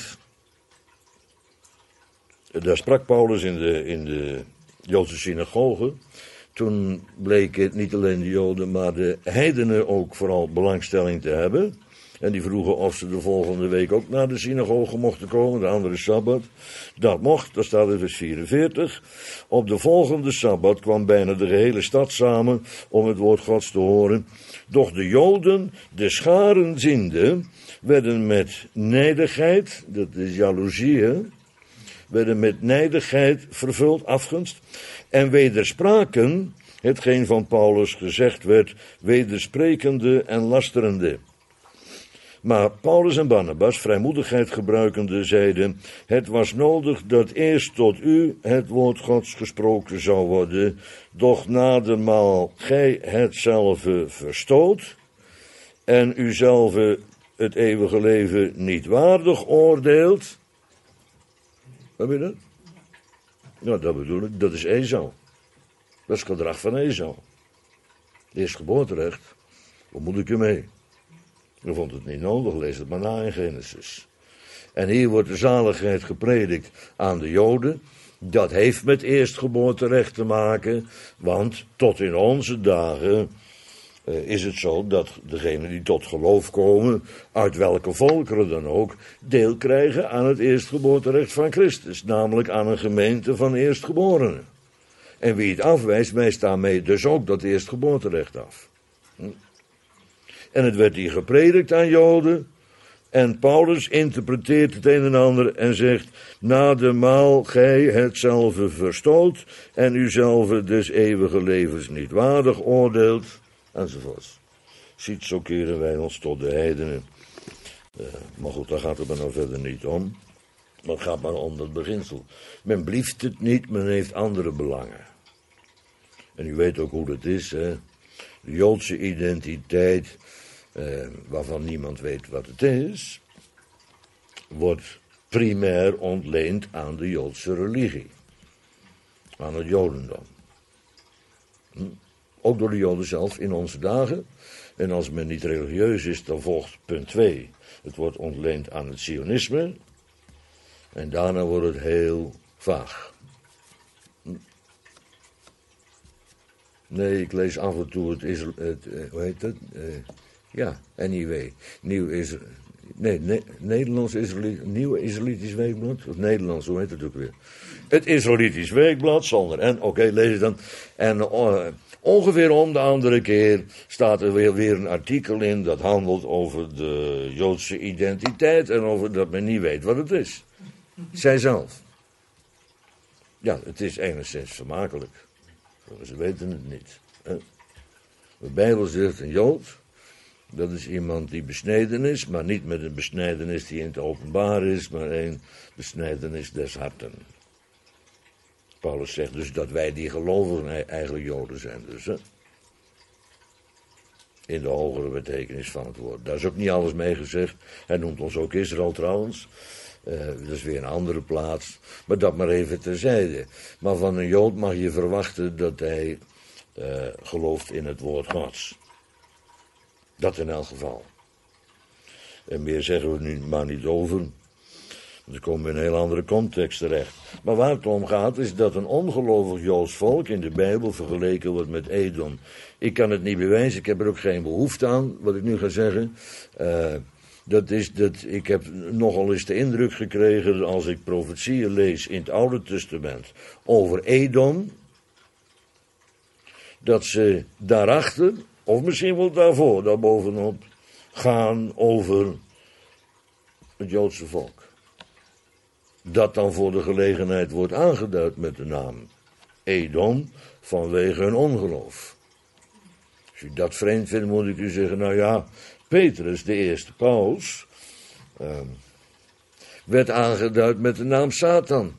sprak Paulus in de Joodse synagoge. Toen bleken niet alleen de Joden, maar de heidenen ook vooral belangstelling te hebben. En die vroegen of ze de volgende week ook naar de synagoge mochten komen, de andere Sabbat. Dat mocht, dat staat in vers 44. Op de volgende Sabbat kwam bijna de gehele stad samen om het woord Gods te horen. Doch de Joden, de scharen ziende, werden met nijdigheid, dat is jaloezie, werden met nijdigheid vervuld, afgunst, en wederspraken, hetgeen van Paulus gezegd werd, wedersprekende en lasterende. Maar Paulus en Barnabas, vrijmoedigheid gebruikende, zeiden, het was nodig dat eerst tot u het woord Gods gesproken zou worden, doch nadermaal gij hetzelfde verstoot, en uzelve het eeuwige leven niet waardig oordeelt. Heb je dat? Nou, dat bedoel ik, dat is Esau. Dat is het gedrag van Esau. Eerstgeboorterecht, wat moet ik ermee? Ik vond het niet nodig, lees het maar na in Genesis. En hier wordt de zaligheid gepredikt aan de Joden. Dat heeft met eerstgeboorterecht te maken, want tot in onze dagen is het zo dat degenen die tot geloof komen, uit welke volkeren dan ook, deel krijgen aan het eerstgeboorterecht van Christus, namelijk aan een gemeente van eerstgeborenen. En wie het afwijst, wijst daarmee dus ook dat eerstgeboorterecht af. En het werd hier gepredikt aan Joden. En Paulus interpreteert het een en ander en zegt: nademaal gij hetzelfde verstoot en uzelf des eeuwige levens niet waardig oordeelt, enzovoorts. Ziet, zo keren wij ons tot de heidenen. Maar goed, daar gaat het maar nou verder niet om. Maar het gaat maar om dat beginsel. Men blieft het niet, men heeft andere belangen. En u weet ook hoe dat is, hè. De Joodse identiteit, waarvan niemand weet wat het is, wordt primair ontleend aan de Joodse religie. Aan het Jodendom. Ook door de Joden zelf in onze dagen. En als men niet religieus is, dan volgt punt 2. Het wordt ontleend aan het Zionisme. En daarna wordt het heel vaag. Nee, ik lees af en toe hoe heet dat? NIW. Nederlands Israëlitisch, Nieuwe Israëlitisch Weekblad. Of Nederlands, hoe heet het ook weer? Het Israëlitisch Weekblad, zonder en. Oké, lees het dan. En ongeveer om de andere keer staat er weer een artikel in dat handelt over de Joodse identiteit en over dat men niet weet wat het is. Zijzelf. Ja, het is enigszins vermakelijk. Ze weten het niet. De Bijbel zegt een Jood, dat is iemand die besneden is, maar niet met een besnijdenis die in het openbaar is, maar een besnijdenis des harten. Paulus zegt dus dat wij die gelovigen eigenlijk Joden zijn. Dus, hè? In de hogere betekenis van het woord. Daar is ook niet alles mee gezegd. Hij noemt ons ook Israël trouwens. Dat is weer een andere plaats. Maar dat maar even terzijde. Maar van een Jood mag je verwachten dat hij gelooft in het woord Gods. Dat in elk geval. En meer zeggen we nu maar niet over. Want dan komen we in een heel andere context terecht. Maar waar het om gaat is dat een ongelovig Joods volk in de Bijbel vergeleken wordt met Edom. Ik kan het niet bewijzen, ik heb er ook geen behoefte aan, wat ik nu ga zeggen. Ik heb nogal eens de indruk gekregen als ik profetieën lees in het Oude Testament over Edom, dat ze daarachter, of misschien wel daarvoor, daarbovenop, gaan over het Joodse volk. Dat dan voor de gelegenheid wordt aangeduid met de naam Edom vanwege hun ongeloof. Als u dat vreemd vindt, moet ik u zeggen, nou ja, Petrus, de eerste paus, werd aangeduid met de naam Satan.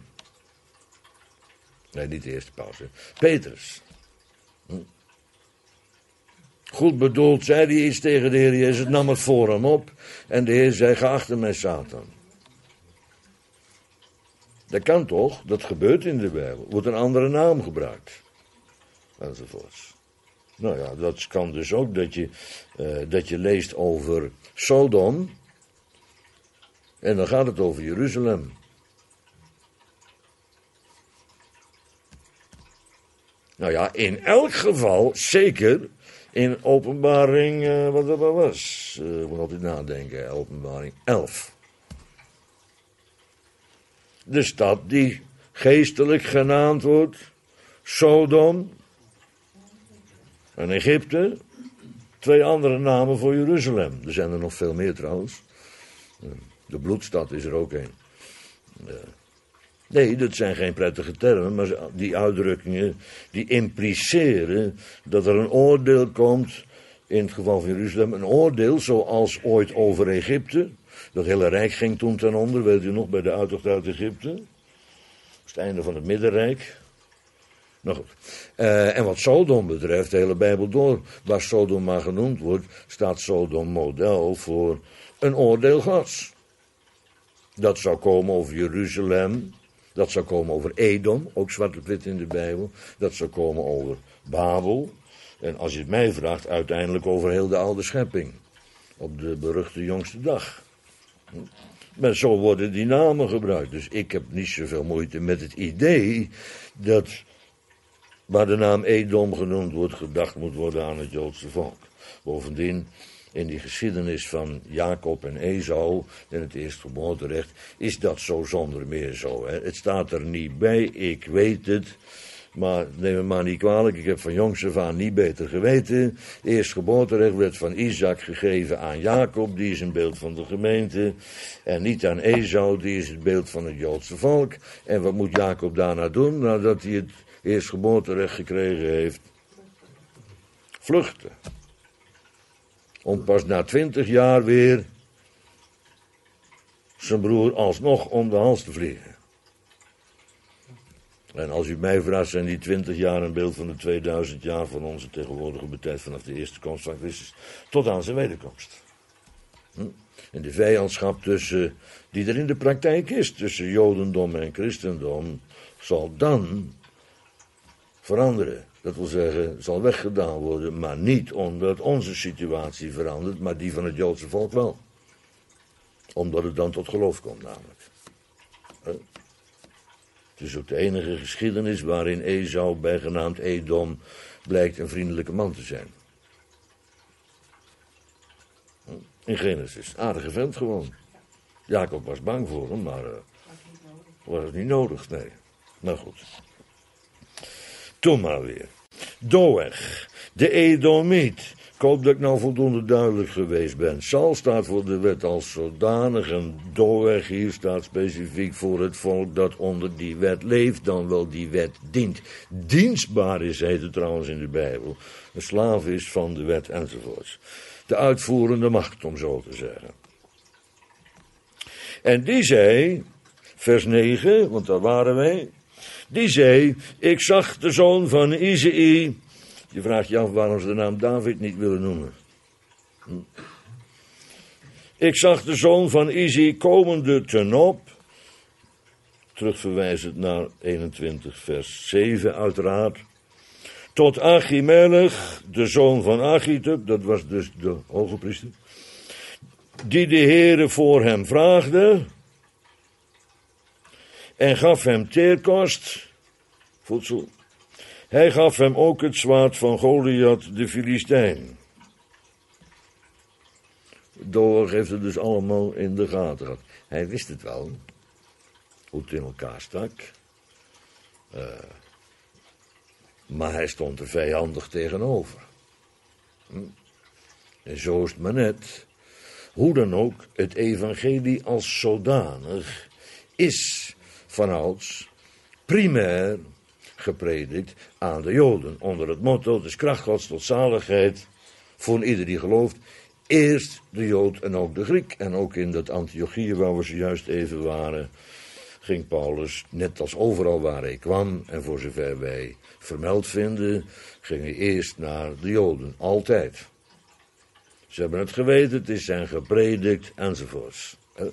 Nee, niet de eerste paus, hè. Petrus. Goed bedoeld, zei hij iets tegen de Heer Jezus, nam het voor hem op. En de Heer zei, ga achter mij, Satan. Dat kan toch, dat gebeurt in de Bijbel. Wordt een andere naam gebruikt. Enzovoorts. Nou ja, dat kan dus ook dat je leest over Sodom. En dan gaat het over Jeruzalem. Nou ja, in elk geval, zeker in Openbaring, wat dat was. Ik moet altijd nadenken, Openbaring 11. De stad die geestelijk genaamd wordt, Sodom en Egypte, 2 andere namen voor Jeruzalem. Er zijn er nog veel meer trouwens. De bloedstad is er ook een. Nee, dat zijn geen prettige termen, maar die uitdrukkingen die impliceren dat er een oordeel komt, in het geval van Jeruzalem, een oordeel zoals ooit over Egypte. Dat hele rijk ging toen ten onder, weet u nog, bij de uittocht uit Egypte. Dat is het einde van het Middenrijk. Nou goed. En wat Sodom betreft, de hele Bijbel door, waar Sodom maar genoemd wordt, staat Sodom model voor een oordeel Gods. Dat zou komen over Jeruzalem, dat zou komen over Edom, ook zwart op wit in de Bijbel. Dat zou komen over Babel. En als je het mij vraagt, uiteindelijk over heel de oude schepping. Op de beruchte jongste dag. Maar zo worden die namen gebruikt. Dus ik heb niet zoveel moeite met het idee dat waar de naam Edom genoemd wordt, gedacht moet worden aan het Joodse volk. Bovendien, in die geschiedenis van Jacob en Esau, in het eerstgeboorterecht, is dat zo zonder meer zo. Hè? Het staat er niet bij, ik weet het. Maar neem me maar niet kwalijk, ik heb van jongs af aan niet beter geweten. Eerstgeboorterecht werd van Isaac gegeven aan Jacob, die is een beeld van de gemeente. En niet aan Esau, die is het beeld van het Joodse volk. En wat moet Jacob daarna doen, nadat hij het eerstgeboorterecht gekregen heeft? Vluchten. Om pas na 20 jaar weer zijn broer alsnog om de hals te vliegen. En als u mij vraagt, zijn die 20 jaar een beeld van de 2000 jaar van onze tegenwoordige tijd vanaf de eerste komst van Christus tot aan zijn wederkomst. En de vijandschap tussen, die er in de praktijk is, tussen Jodendom en Christendom, zal dan veranderen. Dat wil zeggen, zal weggedaan worden, maar niet omdat onze situatie verandert, maar die van het Joodse volk wel. Omdat het dan tot geloof komt namelijk. Het is ook de enige geschiedenis waarin Esau, bijgenaamd Edom, blijkt een vriendelijke man te zijn. In Genesis. Aardige vent gewoon. Jacob was bang voor hem, maar was het niet nodig, nee. Nou goed. Toen maar weer. Doeg, de Edomiet. Ik hoop dat ik nou voldoende duidelijk geweest ben. Sal staat voor de wet als zodanig en Doeg hier staat specifiek voor het volk dat onder die wet leeft, dan wel die wet dient. Dienstbaar is, heet het trouwens in de Bijbel. Een slaaf is van de wet enzovoorts. De uitvoerende macht, om zo te zeggen. En die zei, vers 9, want daar waren wij, die zei, ik zag de zoon van Isaï. Je vraagt je af waarom ze de naam David niet willen noemen. Ik zag de zoon van Isaï komende ten op. Terugverwijzend naar 21 vers 7 uiteraard. Tot Achimelech, de zoon van Achitub, dat was dus de hoge priester. Die de Heere voor hem vraagde. En gaf hem teerkost, voedsel. Hij gaf hem ook het zwaard van Goliath de Filistijn. Doeg heeft het dus allemaal in de gaten gehad. Hij wist het wel, hoe het in elkaar stak. Maar hij stond er vijandig tegenover. En zo is het maar net. Hoe dan ook, het evangelie als zodanig is vanouds primair gepredikt aan de Joden. Onder het motto, het is kracht Gods tot zaligheid voor ieder die gelooft. Eerst de Jood en ook de Griek. En ook in dat Antiochië waar we zojuist even waren, ging Paulus, net als overal waar hij kwam, en voor zover wij vermeld vinden, ging hij eerst naar de Joden. Altijd. Ze hebben het geweten, het is hen gepredikt, enzovoorts.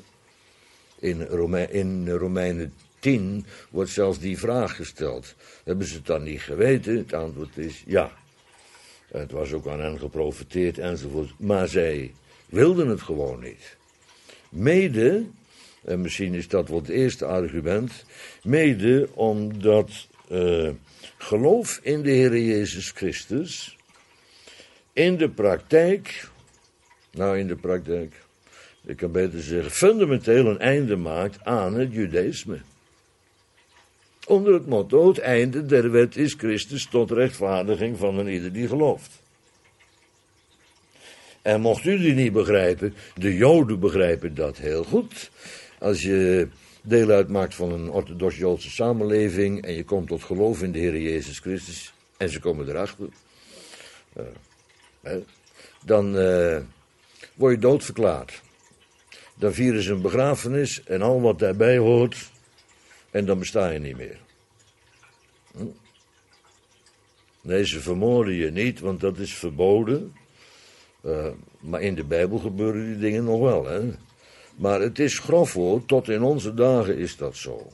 In Romeinen 10 wordt zelfs die vraag gesteld. Hebben ze het dan niet geweten? Het antwoord is ja. Het was ook aan hen geprofeteerd enzovoort. Maar zij wilden het gewoon niet. Mede, en misschien is dat wel het eerste argument, mede omdat geloof in de Heer Jezus Christus in de praktijk, ik kan beter zeggen, fundamenteel een einde maakt aan het judaïsme. Onder het motto, het einde der wet is Christus tot rechtvaardiging van een ieder die gelooft. En mocht u die niet begrijpen, de Joden begrijpen dat heel goed. Als je deel uitmaakt van een orthodox-Joodse samenleving en je komt tot geloof in de Heer Jezus Christus, en ze komen erachter, dan word je doodverklaard. Dan vieren ze een begrafenis en al wat daarbij hoort, en dan besta je niet meer. Nee, ze vermoorden je niet, want dat is verboden. Maar in de Bijbel gebeuren die dingen nog wel, hè. Maar het is grof hoor, tot in onze dagen is dat zo.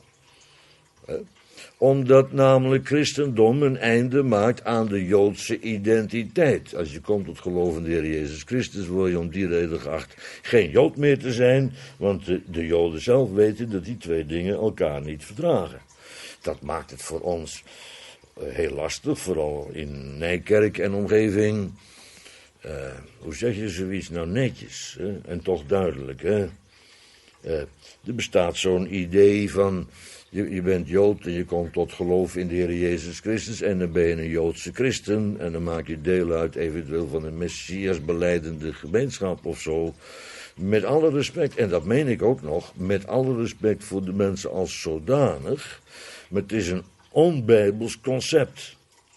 Omdat namelijk christendom een einde maakt aan de Joodse identiteit. Als je komt tot geloof in de Heer Jezus Christus, word je om die reden geacht geen Jood meer te zijn, want de Joden zelf weten dat die twee dingen elkaar niet verdragen. Dat maakt het voor ons heel lastig, vooral in Nijkerk en omgeving. Hoe zeg je zoiets nou netjes, hè? En toch duidelijk, hè? Er bestaat zo'n idee van, je bent Jood en je komt tot geloof in de Heer Jezus Christus en dan ben je een Joodse christen en dan maak je deel uit eventueel van een Messias belijdende gemeenschap of zo. Met alle respect, en dat meen ik ook nog, met alle respect voor de mensen als zodanig, maar het is een onbijbels concept.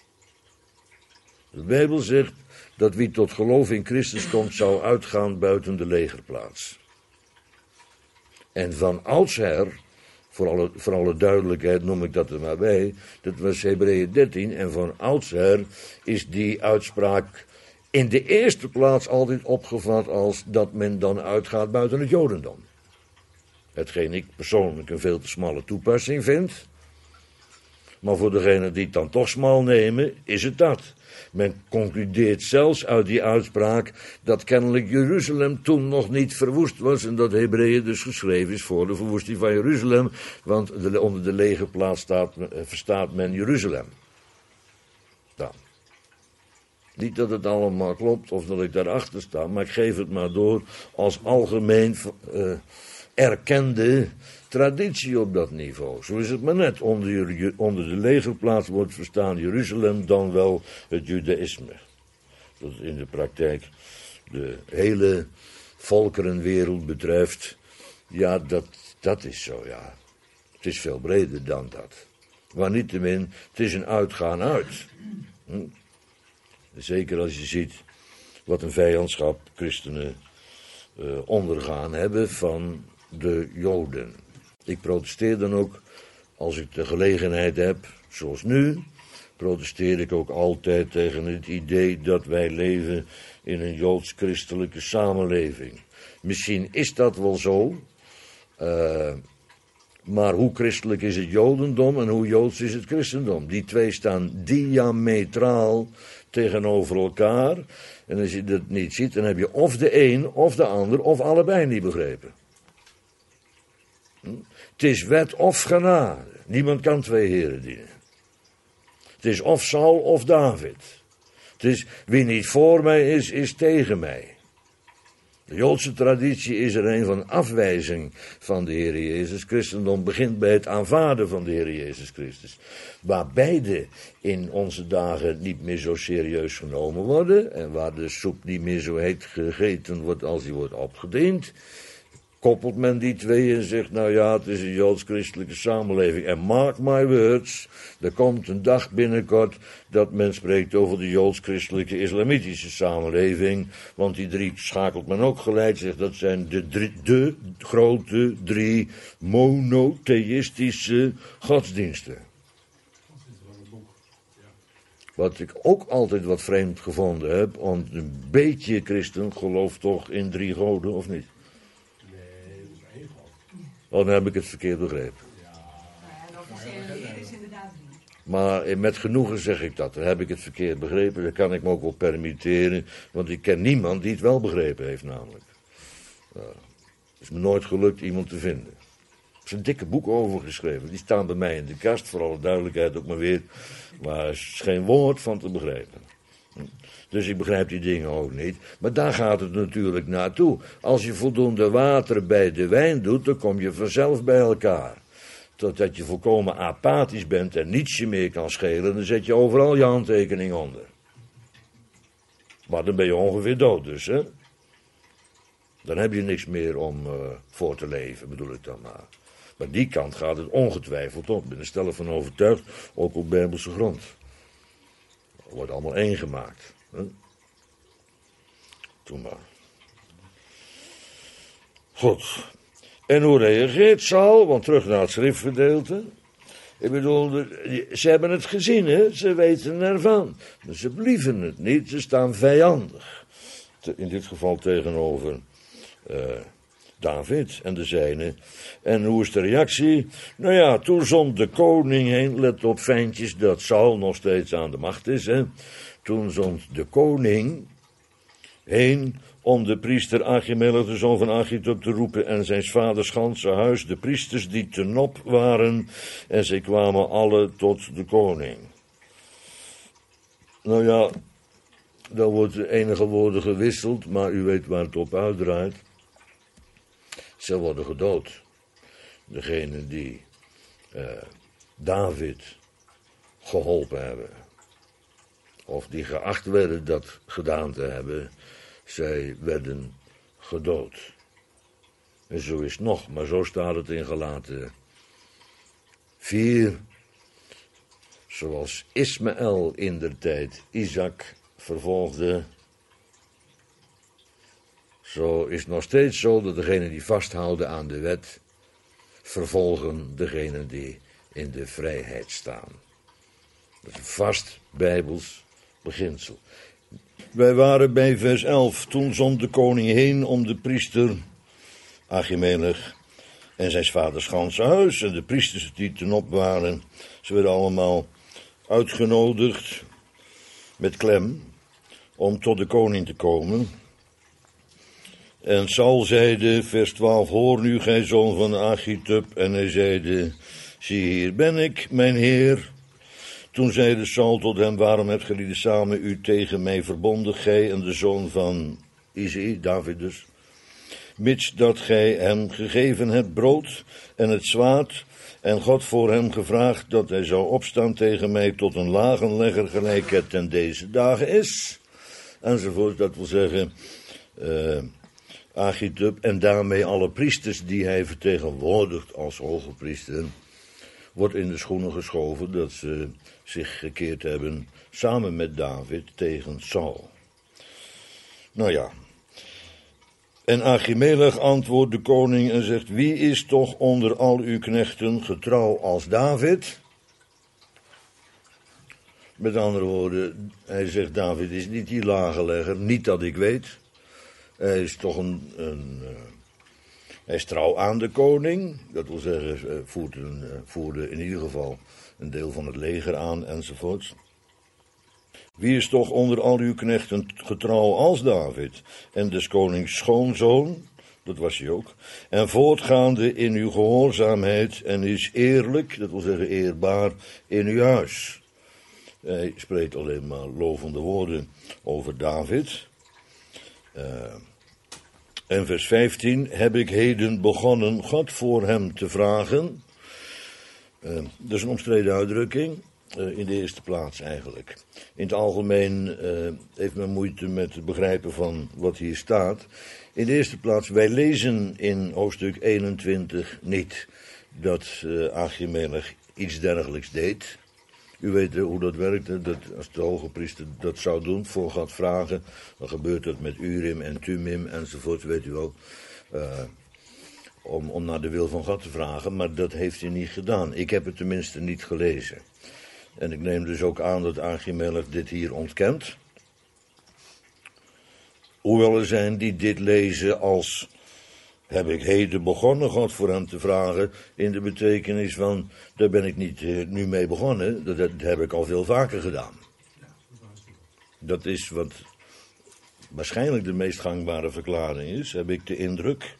De Bijbel zegt dat wie tot geloof in Christus komt, zou uitgaan buiten de legerplaats. En van oudsher, voor alle duidelijkheid noem ik dat er maar bij, dat was Hebreeën 13, en van oudsher is die uitspraak in de eerste plaats altijd opgevat als dat men dan uitgaat buiten het Jodendom. Hetgeen ik persoonlijk een veel te smalle toepassing vind. Maar voor degenen die het dan toch smal nemen, is het dat. Men concludeert zelfs uit die uitspraak dat kennelijk Jeruzalem toen nog niet verwoest was en dat Hebreeën dus geschreven is voor de verwoesting van Jeruzalem, want onder de legerplaats verstaat men Jeruzalem. Dan. Niet dat het allemaal klopt of dat ik daarachter sta, maar ik geef het maar door als algemeen erkende traditie op dat niveau. Zo is het maar net. Onder de legerplaats wordt verstaan Jeruzalem dan wel het judaïsme. Dat in de praktijk de hele volkerenwereld betreft. Ja, dat is zo, ja. Het is veel breder dan dat. Maar niettemin, het is een uitgaan uit. Zeker als je ziet wat een vijandschap christenen ondergaan hebben van de Joden. Ik protesteer dan ook, als ik de gelegenheid heb, zoals nu, protesteer ik ook altijd tegen het idee dat wij leven in een joods-christelijke samenleving. Misschien is dat wel zo, maar hoe christelijk is het Jodendom en hoe joods is het christendom? Die twee staan diametraal tegenover elkaar. En als je dat niet ziet, dan heb je of de een of de ander of allebei niet begrepen. Het is wet of genade. Niemand kan twee heren dienen. Het is of Saul of David. Het is wie niet voor mij is, is tegen mij. De Joodse traditie is er een van afwijzing van de Heer Jezus. Christendom begint bij het aanvaarden van de Heer Jezus Christus. Waar beide in onze dagen niet meer zo serieus genomen worden. En waar de soep niet meer zo heet gegeten wordt als die wordt opgediend. Koppelt men die twee en zegt, nou ja, het is een joods-christelijke samenleving. En mark my words, er komt een dag binnenkort dat men spreekt over de joods-christelijke islamitische samenleving. Want die drie schakelt men ook gelijk, zegt dat zijn de grote drie monotheïstische godsdiensten. Wat ik ook altijd wat vreemd gevonden heb, want een beetje christen gelooft toch in 3 goden, of niet? Oh, dan heb ik het verkeerd begrepen. Maar met genoegen zeg ik dat. Dan heb ik het verkeerd begrepen. Dat kan ik me ook wel permitteren. Want ik ken niemand die het wel begrepen heeft namelijk. Het is me nooit gelukt iemand te vinden. Er is een dikke boek over geschreven. Die staan bij mij in de kast. Voor alle duidelijkheid ook maar weer. Maar er is geen woord van te begrijpen. Dus ik begrijp die dingen ook niet. Maar daar gaat het natuurlijk naartoe. Als je voldoende water bij de wijn doet, dan kom je vanzelf bij elkaar. Totdat je volkomen apathisch bent en niets je meer kan schelen, dan zet je overal je handtekening onder. Maar dan ben je ongeveer dood dus, hè. Dan heb je niks meer om voor te leven, bedoel ik dan maar. Maar die kant gaat het ongetwijfeld op. Ik ben er stellig van overtuigd, ook op bijbelse grond. Er wordt allemaal één gemaakt. Hè? Toen maar. Goed. En hoe reageert Saul? Want terug naar het schriftgedeelte. Ik bedoel, ze hebben het gezien, hè? Ze weten ervan. Maar ze believen het niet, ze staan vijandig. In dit geval tegenover David en de zijnen. En hoe is de reactie? Nou ja, toen zond de koning heen, let op fijntjes dat Saul nog steeds aan de macht is, hè. Toen zond de koning heen om de priester Achimelech, de zoon van Achitub, te roepen en zijn vaders ganse huis, de priesters die te Nop waren, en zij kwamen alle tot de koning. Nou ja, daar wordt enige woorden gewisseld, maar u weet waar het op uitdraait. Zij worden gedood. Degene die David geholpen hebben. Of die geacht werden dat gedaan te hebben. Zij werden gedood. En zo is het nog, maar zo staat het in Galaten 4. Zoals Ismaël indertijd Isaac vervolgde. Zo is het nog steeds zo dat degenen die vasthouden aan de wet vervolgen degenen die in de vrijheid staan. Dat is een vast Bijbels beginsel. Wij waren bij vers 11. Toen zond de koning heen om de priester Achimelech en zijn vaders ganse huis en de priesters die ten op waren. Ze werden allemaal uitgenodigd met klem om tot de koning te komen. En Saul zeide, vers 12, hoor nu gij zoon van Achitub. En hij zeide, zie hier ben ik, mijn heer. Toen zeide Saul tot hem, waarom hebt gij samen u tegen mij verbonden, gij en de zoon van Isai, David dus, mits dat gij hem gegeven hebt brood en het zwaard, en God voor hem gevraagd dat hij zou opstaan tegen mij tot een lagenlegger gelijk het ten deze dagen is, enzovoort. Dat wil zeggen, Achitub en daarmee alle priesters die hij vertegenwoordigt als hoge priester, wordt in de schoenen geschoven dat ze zich gekeerd hebben samen met David tegen Saul. Nou ja. En Achimelech antwoordt de koning en zegt, wie is toch onder al uw knechten getrouw als David? Met andere woorden, hij zegt, David is niet die lagenlegger, niet dat ik weet. Hij is toch hij is trouw aan de koning, dat wil zeggen, voerde in ieder geval een deel van het leger aan, enzovoort. Wie is toch onder al uw knechten getrouw als David, en des konings schoonzoon, dat was hij ook, en voortgaande in uw gehoorzaamheid, en is eerlijk, dat wil zeggen eerbaar, in uw huis. Hij spreekt alleen maar lovende woorden over David. En vers 15, heb ik heden begonnen God voor hem te vragen. Dat is een omstreden uitdrukking, in de eerste plaats eigenlijk. In het algemeen heeft men moeite met het begrijpen van wat hier staat. In de eerste plaats, wij lezen in hoofdstuk 21 niet dat Achimelech iets dergelijks deed. U weet hoe dat werkt, dat als de hoge priester dat zou doen, voor God vragen, dan gebeurt dat met Urim en Tumim enzovoort, weet u wel, om naar de wil van God te vragen, maar dat heeft hij niet gedaan. Ik heb het tenminste niet gelezen. En ik neem dus ook aan dat Achimelech dit hier ontkent. Hoewel er zijn die dit lezen als, heb ik heden begonnen God voor hem te vragen, in de betekenis van, daar ben ik niet nu mee begonnen, dat heb ik al veel vaker gedaan. Dat is wat waarschijnlijk de meest gangbare verklaring is, heb ik de indruk.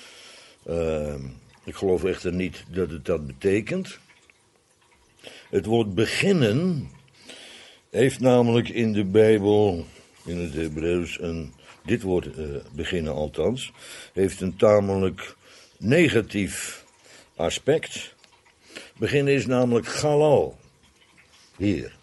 Ik geloof echter niet dat het dat betekent. Het woord beginnen heeft namelijk in de Bijbel, in het Hebreeuws, dit woord beginnen althans, heeft een tamelijk negatief aspect. Beginnen is namelijk galal, hier.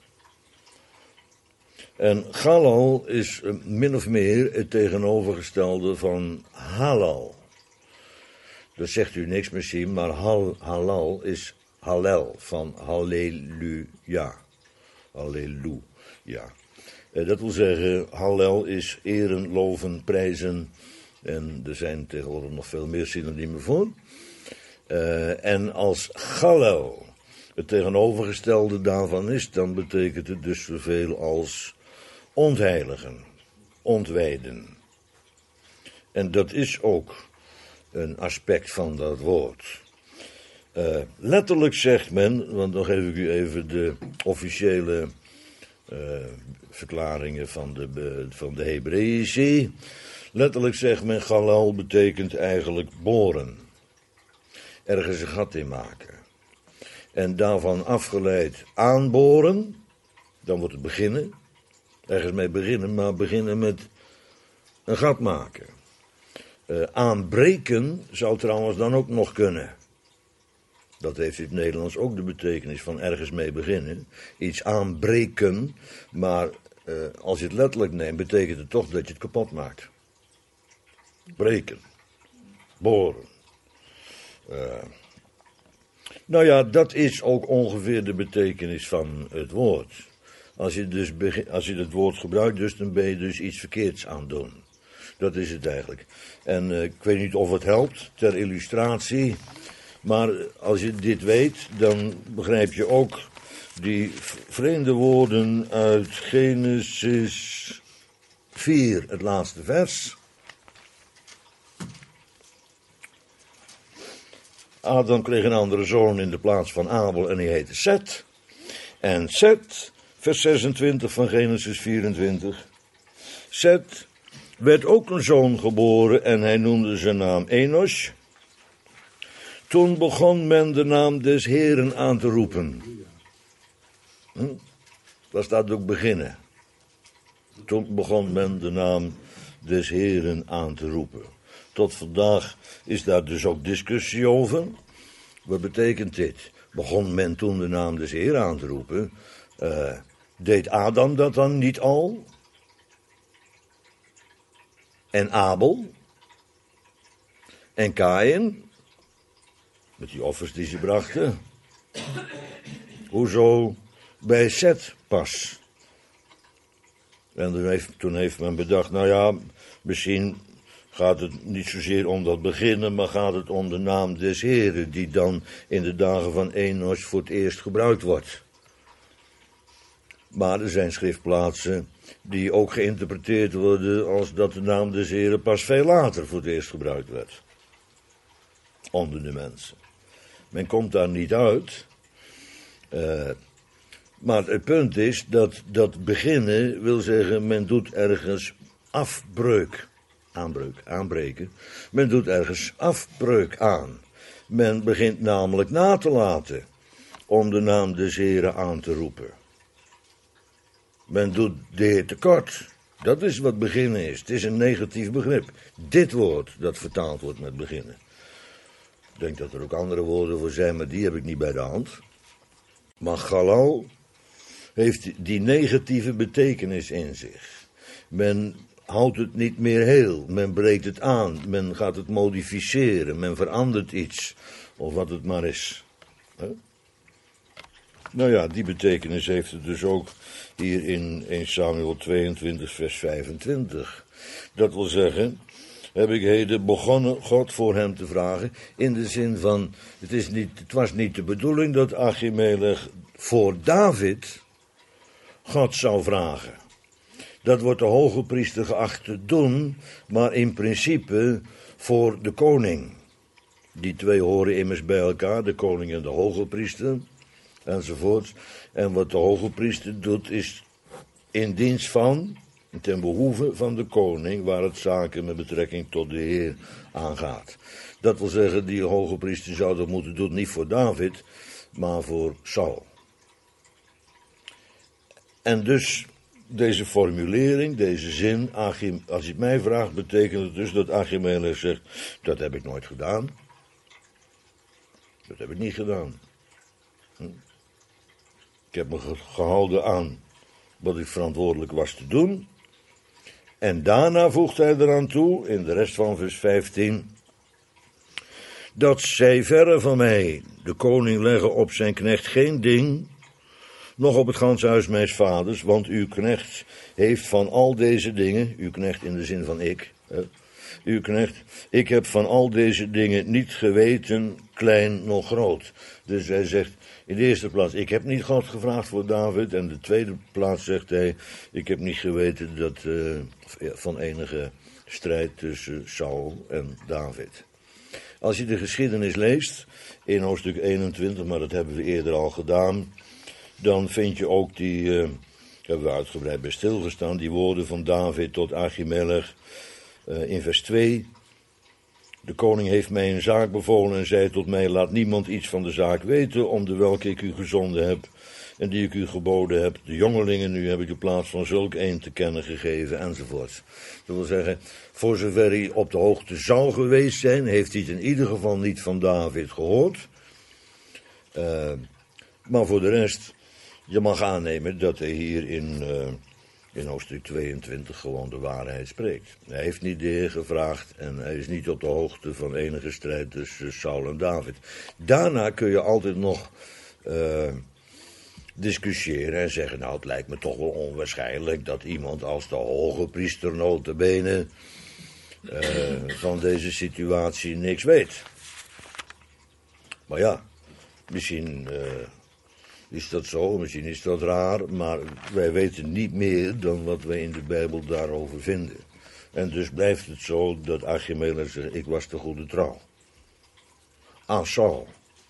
En galal is min of meer het tegenovergestelde van halal. Dat zegt u niks misschien, maar halal is Hallel, van halleluja. Halleluja. Dat wil zeggen, Hallel is eren, loven, prijzen. En er zijn tegenwoordig nog veel meer synoniemen voor. En als Hallel het tegenovergestelde daarvan is, dan betekent het dus zoveel als ontheiligen, ontwijden. En dat is ook een aspect van dat woord. Letterlijk zegt men, want dan geef ik u even de officiële verklaringen van de Hebreïci. Letterlijk zegt men, galal betekent eigenlijk boren. Ergens een gat in maken. En daarvan afgeleid aanboren, dan wordt het beginnen. Ergens mee beginnen, maar beginnen met een gat maken. Aanbreken zou trouwens dan ook nog kunnen. Dat heeft in het Nederlands ook de betekenis van ergens mee beginnen. Iets aanbreken, maar als je het letterlijk neemt, betekent het toch dat je het kapot maakt. Breken. Boren. Nou ja, dat is ook ongeveer de betekenis van het woord. Als je het woord gebruikt, dus, dan ben je dus iets verkeerds aan het doen. Dat is het eigenlijk. En ik weet niet of het helpt ter illustratie. Maar als je dit weet, dan begrijp je ook die vreemde woorden uit Genesis 4, het laatste vers. Adam kreeg een andere zoon in de plaats van Abel en die heette Set. En Set, vers 26 van Genesis 24. Set werd ook een zoon geboren en hij noemde zijn naam Enos. Toen begon men de naam des Heeren aan te roepen. Daar staat ook beginnen. Toen begon men de naam des Heeren aan te roepen. Tot vandaag is daar dus ook discussie over. Wat betekent dit? Begon men toen de naam des Heeren aan te roepen? Deed Adam dat dan niet al? En Abel? En Kaïn? Met die offers die ze brachten. Hoezo bij Set pas? En toen heeft men bedacht, nou ja, misschien gaat het niet zozeer om dat beginnen, maar gaat het om de naam des Heren, die dan in de dagen van Enos voor het eerst gebruikt wordt. Maar er zijn schriftplaatsen die ook geïnterpreteerd worden als dat de naam des Heren pas veel later voor het eerst gebruikt werd. Onder de mensen. Men komt daar niet uit. Maar het punt is dat beginnen wil zeggen, men doet ergens afbreuk. Aanbreken. Men doet ergens afbreuk aan. Men begint namelijk na te laten om de naam des Heren aan te roepen. Men doet de Heer tekort. Dat is wat beginnen is. Het is een negatief begrip. Dit woord dat vertaald wordt met beginnen. Ik denk dat er ook andere woorden voor zijn, maar die heb ik niet bij de hand. Maar galal heeft die negatieve betekenis in zich. Men houdt het niet meer heel, men breekt het aan, men gaat het modificeren, men verandert iets, of wat het maar is. Nou ja, die betekenis heeft het dus ook hier in 1 Samuel 22 vers 25. Dat wil zeggen, heb ik heden begonnen God voor hem te vragen, in de zin van, het was niet de bedoeling dat Achimelech voor David God zou vragen. Dat wordt de hoge priester geacht te doen, maar in principe voor de koning. Die twee horen immers bij elkaar, de koning en de hoge priester, enzovoort. En wat de hoge priester doet, is in dienst van, ten behoeve van de koning, waar het zaken met betrekking tot de Heer aangaat. Dat wil zeggen, die hoge priester zou dat moeten doen, niet voor David, maar voor Saul. En dus deze formulering, deze zin, als je het mij vraagt, betekent het dus dat Achimelech zegt, dat heb ik nooit gedaan. Dat heb ik niet gedaan. Ik heb me gehouden aan wat ik verantwoordelijk was te doen. En daarna voegt hij eraan toe, in de rest van vers 15, dat zij verre van mij, de koning, leggen op zijn knecht geen ding, nog op het ganse huis mijns vaders, want uw knecht heeft van al deze dingen, uw knecht in de zin van ik, uw knecht, ik heb van al deze dingen niet geweten, klein nog groot. Dus hij zegt, in de eerste plaats, ik heb niet God gevraagd voor David, en de tweede plaats zegt hij, ik heb niet geweten dat van enige strijd tussen Saul en David. Als je de geschiedenis leest, in hoofdstuk 21, maar dat hebben we eerder al gedaan, dan vind je ook die, hebben we uitgebreid bij stilgestaan, die woorden van David tot Achimelech in vers 2. De koning heeft mij een zaak bevolen en zei tot mij, laat niemand iets van de zaak weten, om de welke ik u gezonden heb. en die ik u geboden heb, de jongelingen nu heb ik in plaats van zulk een te kennen gegeven, enzovoort. Dat wil zeggen, voor zover hij op de hoogte zou geweest zijn, heeft hij het in ieder geval niet van David gehoord. Maar voor de rest, je mag aannemen dat hij hier in hoofdstuk 22 gewoon de waarheid spreekt. Hij heeft niet de Heer gevraagd en hij is niet op de hoogte van enige strijd tussen Saul en David. Daarna kun je altijd nog discussiëren en zeggen, nou het lijkt me toch wel onwaarschijnlijk dat iemand als de hoge priester nota bene van deze situatie niks weet. Maar ja, misschien is dat zo, misschien is dat raar, maar wij weten niet meer dan wat wij in de Bijbel daarover vinden. En dus blijft het zo dat Achimelech zegt, ik was de goede trouw. Aan Saul.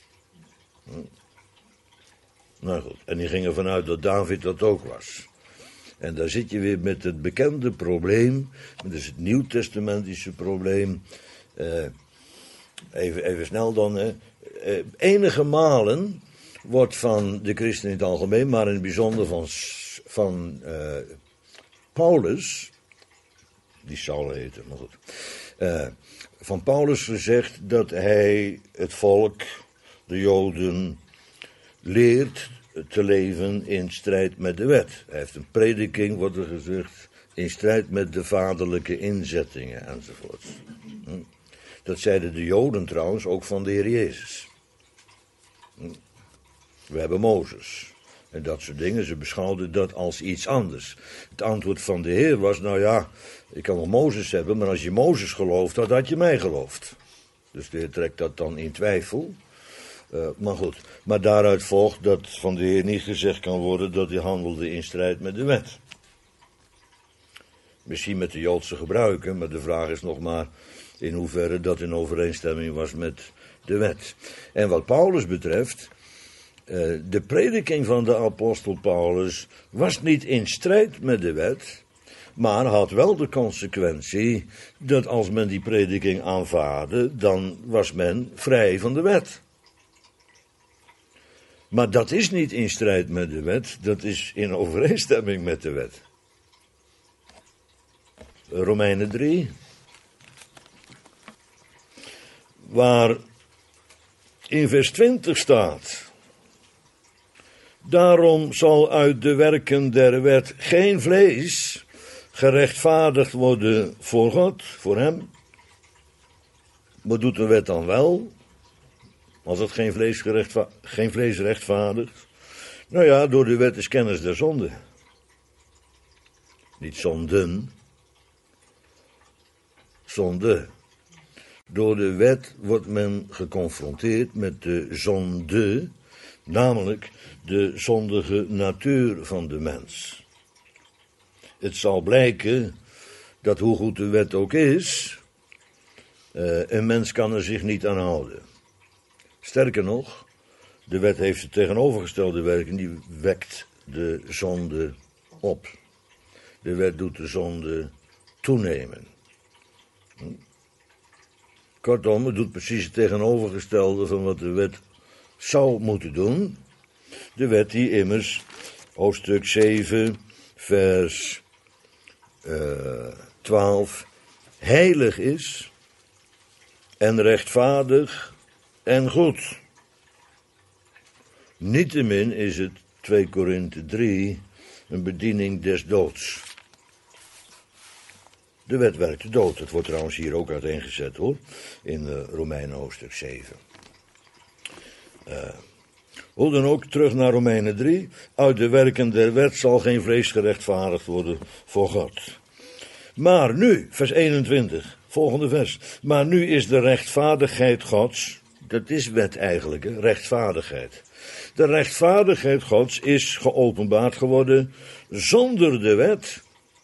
Nou goed, en die ging ervan uit dat David dat ook was. En daar zit je weer met het bekende probleem, dat is het Nieuwtestamentische probleem. Even snel dan, enige malen wordt van de christen in het algemeen, maar in het bijzonder van Paulus, die Saul heette, maar goed, van Paulus gezegd dat hij het volk, de Joden, leert te leven in strijd met de wet. Hij heeft een prediking, wordt er gezegd, in strijd met de vaderlijke inzettingen enzovoort. Dat zeiden de Joden trouwens ook van de Heer Jezus. We hebben Mozes. En dat soort dingen, ze beschouwden dat als iets anders. Het antwoord van de Heer was, nou ja, ik kan wel Mozes hebben, maar als je Mozes gelooft had, had je mij geloofd. Dus de Heer trekt dat dan in twijfel. Maar goed, maar daaruit volgt dat van de Heer niet gezegd kan worden dat hij handelde in strijd met de wet. Misschien met de Joodse gebruiken, maar de vraag is nog maar in hoeverre dat in overeenstemming was met de wet. En wat Paulus betreft, de prediking van de apostel Paulus was niet in strijd met de wet, maar had wel de consequentie dat als men die prediking aanvaardde, dan was men vrij van de wet. Maar dat is niet in strijd met de wet, dat is in overeenstemming met de wet. Romeinen 3, waar in vers 20 staat: daarom zal uit de werken der wet geen vlees gerechtvaardigd worden voor God, voor hem. Wat doet de wet dan wel? Als het geen vlees rechtvaardigt? Nou ja, door de wet is kennis der zonde. Niet zonden. Zonde. Door de wet wordt men geconfronteerd met de zonde, namelijk de zondige natuur van de mens. Het zal blijken dat hoe goed de wet ook is, een mens kan er zich niet aan houden. Sterker nog, de wet heeft de tegenovergestelde werking, die wekt de zonde op. De wet doet de zonde toenemen. Kortom, het doet precies het tegenovergestelde van wat de wet zou moeten doen. De wet die immers, hoofdstuk 7, vers 12, heilig is en rechtvaardig en goed. Niettemin is het, 2 Korinthe 3, een bediening des doods. De wet werkt de dood. Dat wordt trouwens hier ook uiteengezet hoor, in Romeinen hoofdstuk 7. Hoe dan ook, terug naar Romeinen 3. Uit de werken der wet zal geen vlees gerechtvaardigd worden voor God. Maar nu, vers 21, volgende vers. Maar nu is de rechtvaardigheid Gods, dat is wet eigenlijk, hè? Rechtvaardigheid. De rechtvaardigheid Gods is geopenbaard geworden zonder de wet,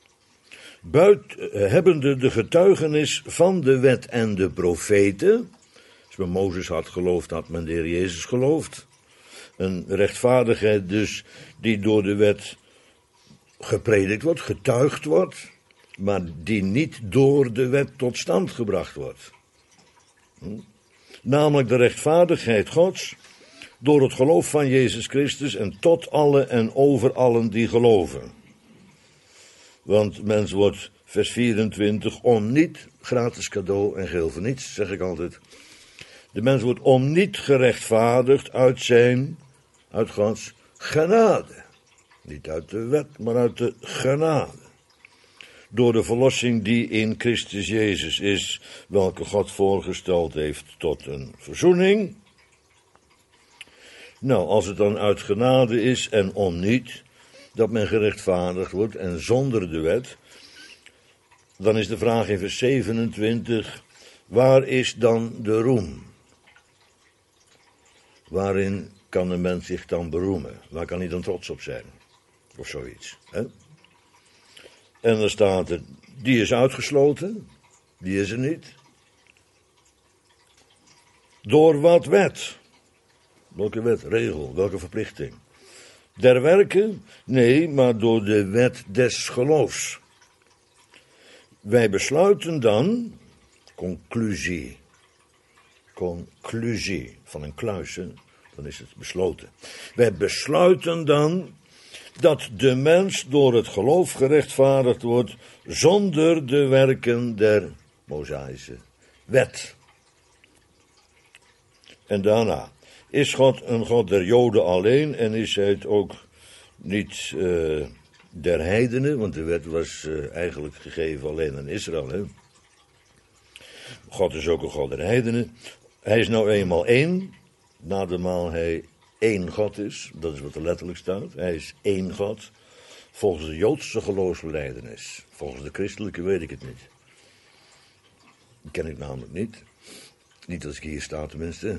hebbende de getuigenis van de wet en de profeten. Als men Mozes had geloofd, had men de Heer Jezus geloofd. Een rechtvaardigheid dus die door de wet gepredikt wordt, getuigd wordt, maar die niet door de wet tot stand gebracht wordt. Namelijk de rechtvaardigheid Gods, door het geloof van Jezus Christus en tot alle en over allen die geloven. Want mens wordt, vers 24, om niet, gratis cadeau en geheel voor niets, zeg ik altijd. De mens wordt om niet gerechtvaardigd uit Gods genade. Niet uit de wet, maar uit de genade. Door de verlossing die in Christus Jezus is, welke God voorgesteld heeft tot een verzoening. Nou, als het dan uit genade is en om niet, dat men gerechtvaardigd wordt en zonder de wet, dan is de vraag in vers 27, waar is dan de roem? Waarin kan een mens zich dan beroemen? Waar kan hij dan trots op zijn? Of zoiets. Hè? En dan staat er, die is uitgesloten, die is er niet. Door wat wet? Welke wet, regel, welke verplichting? Der werken? Nee, maar door de wet des geloofs. Wij besluiten dan, conclusie van een kluis, hè? Dan is het besloten. Wij besluiten dan dat de mens door het geloof gerechtvaardigd wordt zonder de werken der Mosaïsche wet. En daarna, is God een God der Joden alleen en is hij het ook niet der heidenen, want de wet was eigenlijk gegeven alleen aan Israël. Hè? God is ook een God der heidenen. Hij is nou eenmaal één, nadermaal hij één God is, dat is wat er letterlijk staat. Hij is één God, volgens de Joodse geloofsbelijdenis. Volgens de christelijke weet ik het niet. Die ken ik namelijk niet. Niet als ik hier sta tenminste.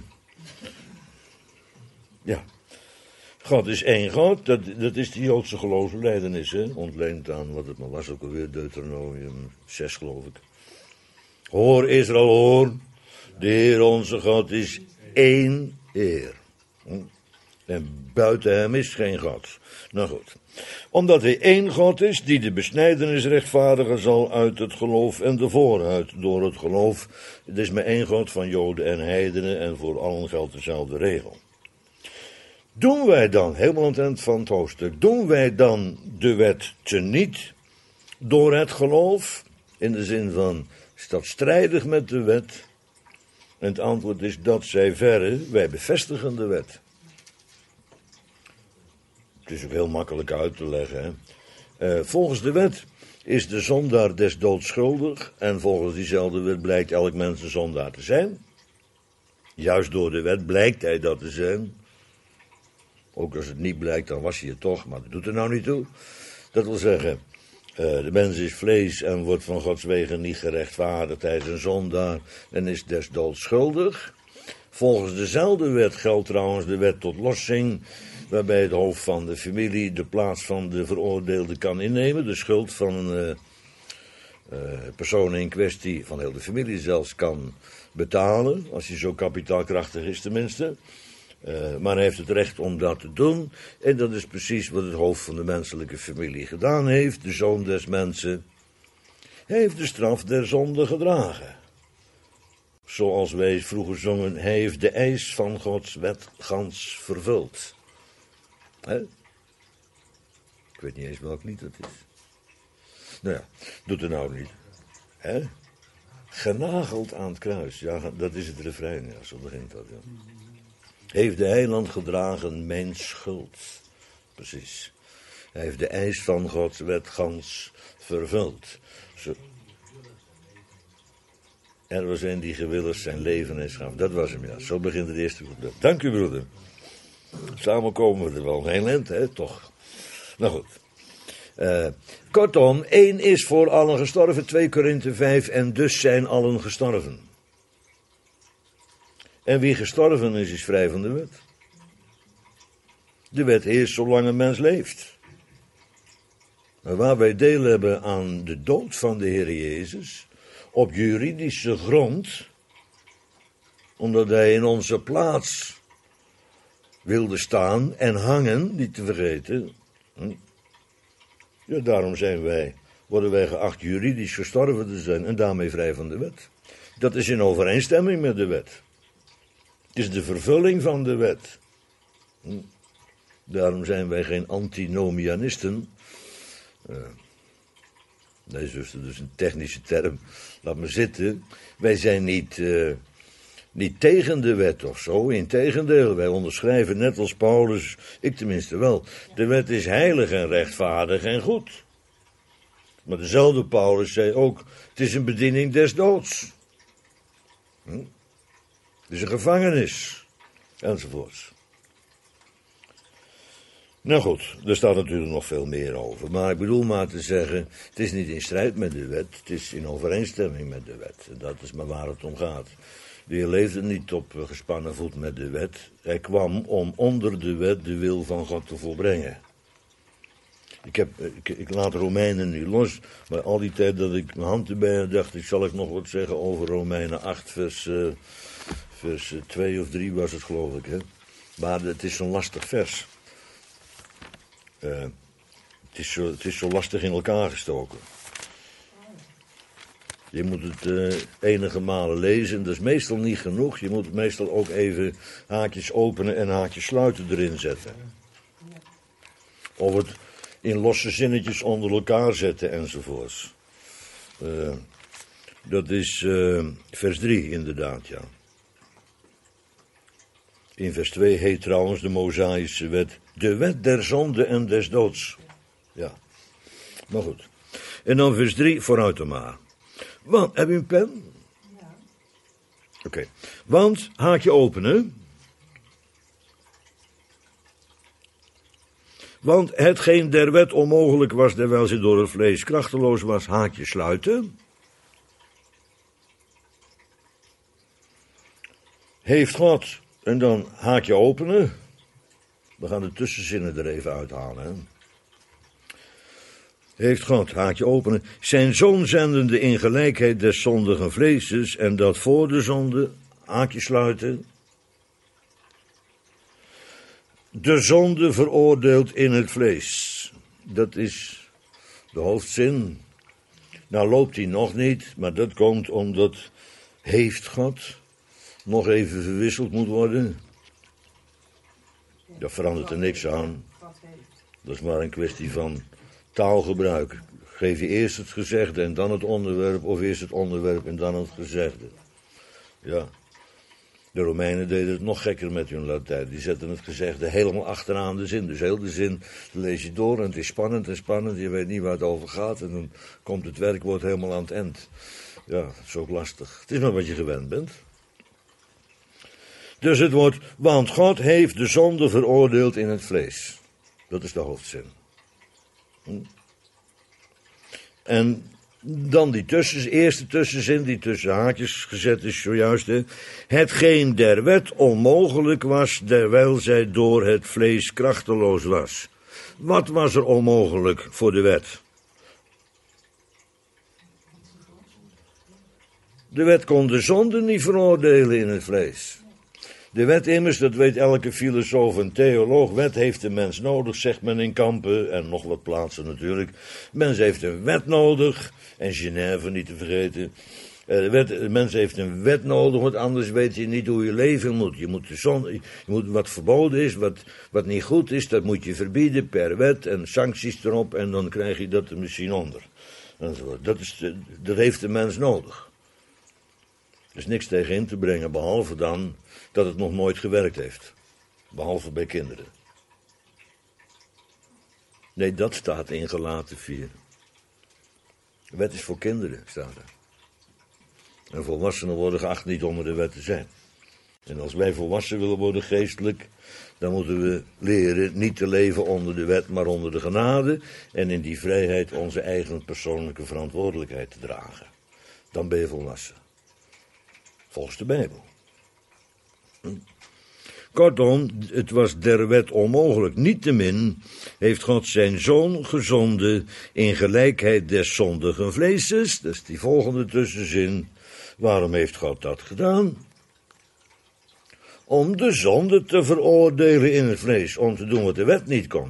Ja. God is één God, dat is de Joodse geloofsbelijdenis, hè? Ontleend aan wat het maar was ook alweer, Deuteronomium 6 geloof ik. Hoor Israël, hoor, de Heer onze God is één Heer. En buiten hem is geen God. Nou goed. Omdat hij één God is, die de besnijdenis rechtvaardigen zal uit het geloof en de vooruit door het geloof. Het is maar één God van Joden en heidenen en voor allen geldt dezelfde regel. Doen wij dan, helemaal aan het eind van het hoofdstuk, doen wij dan de wet teniet door het geloof? In de zin van, is dat strijdig met de wet? En het antwoord is dat zij verre, wij bevestigen de wet. Het is ook heel makkelijk uit te leggen. Hè? Volgens de wet is de zondaar des doods schuldig. En volgens diezelfde wet blijkt elk mens een zondaar te zijn. Juist door de wet blijkt hij dat te zijn. Ook als het niet blijkt, dan was hij het toch. Maar dat doet er nou niet toe. Dat wil zeggen, de mens is vlees en wordt van Gods wegen niet gerechtvaardigd. Hij is een zondaar en is des doods schuldig. Volgens dezelfde wet geldt trouwens de wet tot lossing, waarbij het hoofd van de familie de plaats van de veroordeelde kan innemen. De schuld van een persoon in kwestie, van heel de familie zelfs, kan betalen. Als hij zo kapitaalkrachtig is tenminste. Maar hij heeft het recht om dat te doen. En dat is precies wat het hoofd van de menselijke familie gedaan heeft. De zoon des mensen. Hij heeft de straf der zonde gedragen. Zoals wij vroeger zongen, hij heeft de eis van Gods wet gans vervuld. Hè? Ik weet niet eens welk lied dat is. Nou ja, doet er nou niet. Hè? Genageld aan het kruis. Ja, dat is het refrein. Ja, zo begint dat. Ja. Heeft de heiland gedragen mijn schuld. Precies. Hij heeft de eis van Gods wet gans vervuld. Er was een die gewillig zijn leven en schaf. Dat was hem, ja. Zo begint het eerste couplet. Dank u, broeder. Samen komen we er wel een heel eind, hè, toch? Nou goed. Kortom, één is voor allen gestorven, 2 Korinthe 5, en dus zijn allen gestorven. En wie gestorven is vrij van de wet. De wet heerst zolang een mens leeft. Maar waar wij deel hebben aan de dood van de Heer Jezus, op juridische grond, omdat hij in onze plaats wilde staan en hangen, niet te vergeten. Ja, daarom worden wij geacht juridisch gestorven te zijn en daarmee vrij van de wet. Dat is in overeenstemming met de wet. Het is de vervulling van de wet. Daarom zijn wij geen antinomianisten. Nee, zuster, dat is een technische term. Laat me zitten. Wij zijn niet tegen de wet of zo. Integendeel, wij onderschrijven net als Paulus, ik tenminste wel. De wet is heilig en rechtvaardig en goed. Maar dezelfde Paulus zei ook, het is een bediening des doods. Het is een gevangenis. Enzovoorts. Nou goed, er staat natuurlijk nog veel meer over. Maar ik bedoel maar te zeggen, het is niet in strijd met de wet. Het is in overeenstemming met de wet. En dat is maar waar het om gaat. De Heer leefde niet op gespannen voet met de wet. Hij kwam om onder de wet de wil van God te volbrengen. Ik laat Romeinen nu los, maar al die tijd dat ik mijn hand erbij had, dacht ik, zal ik nog wat zeggen over Romeinen 8, vers 2 of 3 was het, geloof ik. Hè? Maar het is zo'n lastig vers. Het is zo lastig in elkaar gestoken. Je moet het enige malen lezen, dat is meestal niet genoeg. Je moet het meestal ook even haakjes openen en haakjes sluiten erin zetten. Of het in losse zinnetjes onder elkaar zetten enzovoorts. Dat is vers 3 inderdaad, ja. In vers 2 heet trouwens de Mosaïsche wet de wet der zonde en des doods. Ja, maar goed. En dan vers 3, vooruit dan maar. Want, heb je een pen? Ja. Oké. Want, haakje openen. Want hetgeen der wet onmogelijk was, terwijl ze door het vlees krachteloos was, haakje sluiten. Heeft God, en dan haakje openen. We gaan de tussenzinnen er even uithalen. Hè. Heeft God, haakje openen, zijn zoon zendende in gelijkheid des zondigen vleeses, en dat voor de zonde, haakje sluiten, de zonde veroordeeld in het vlees. Dat is de hoofdzin. Nou loopt die nog niet, maar dat komt omdat heeft God nog even verwisseld moet worden. Daar verandert er niks aan. Dat is maar een kwestie van taalgebruik. Geef je eerst het gezegde en dan het onderwerp, of eerst het onderwerp en dan het gezegde. Ja. De Romeinen deden het nog gekker met hun Latijn. Die zetten het gezegde helemaal achteraan de zin. Dus heel de zin lees je door en het is spannend en spannend. Je weet niet waar het over gaat en dan komt het werkwoord helemaal aan het eind. Ja, dat is ook lastig. Het is maar wat je gewend bent. Dus het wordt, want God heeft de zonde veroordeeld in het vlees. Dat is de hoofdzin. En dan die eerste tussenzin, die tussen haakjes gezet is zojuist. Hetgeen der wet onmogelijk was, terwijl zij door het vlees krachteloos was. Wat was er onmogelijk voor de wet? De wet kon de zonde niet veroordelen in het vlees. De wet immers, dat weet elke filosoof en theoloog, wet heeft de mens nodig, zegt men in Kampen en nog wat plaatsen natuurlijk. Mens heeft een wet nodig, en Genève niet te vergeten. De mens heeft een wet nodig, want anders weet je niet hoe je leven moet. Je moet wat verboden is, wat niet goed is, dat moet je verbieden per wet en sancties erop en dan krijg je dat er misschien onder. Dat heeft de mens nodig. Er is niks tegen in te brengen, behalve dan dat het nog nooit gewerkt heeft. Behalve bij kinderen. Nee, dat staat in Galaten 4. De wet is voor kinderen, staat er. En volwassenen worden geacht niet onder de wet te zijn. En als wij volwassen willen worden geestelijk, dan moeten we leren niet te leven onder de wet, maar onder de genade. En in die vrijheid onze eigen persoonlijke verantwoordelijkheid te dragen. Dan ben je volwassen. Volgens de Bijbel. Kortom, het was der wet onmogelijk. Niettemin heeft God zijn zoon gezonden in gelijkheid des zondigen vleeses. Dat is die volgende tussenzin. Waarom heeft God dat gedaan? Om de zonde te veroordelen in het vlees. Om te doen wat de wet niet kon.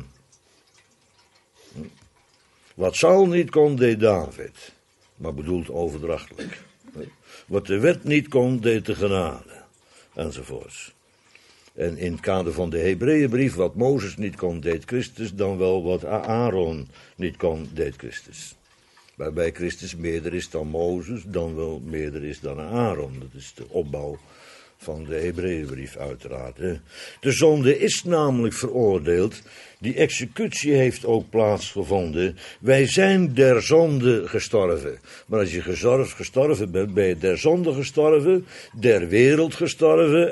Wat Saul niet kon, deed David. Maar bedoeld overdrachtelijk. Wat de wet niet kon, deed de genade. Enzovoorts. En in het kader van de Hebreeënbrief, wat Mozes niet kon, deed Christus, dan wel wat Aaron niet kon, deed Christus. Waarbij Christus meerder is dan Mozes, dan wel meerder is dan Aaron. Dat is de opbouw van de Hebreeënbrief uiteraard. De zonde is namelijk veroordeeld. Die executie heeft ook plaatsgevonden. Wij zijn der zonde gestorven. Maar als je gestorven bent, ben je der zonde gestorven, der wereld gestorven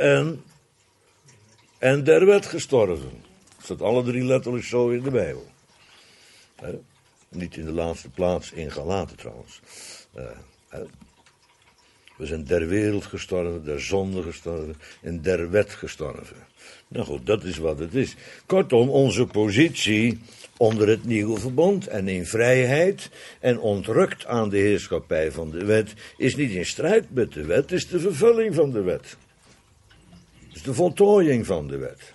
en der wet gestorven. Dat staat alle drie letterlijk zo in de Bijbel. Niet in de laatste plaats in Galaten trouwens. We zijn der wereld gestorven, der zonde gestorven en der wet gestorven. Nou goed, dat is wat het is. Kortom, onze positie onder het nieuwe verbond en in vrijheid en ontrukt aan de heerschappij van de wet is niet in strijd met de wet, het is de vervulling van de wet. Het is de voltooiing van de wet.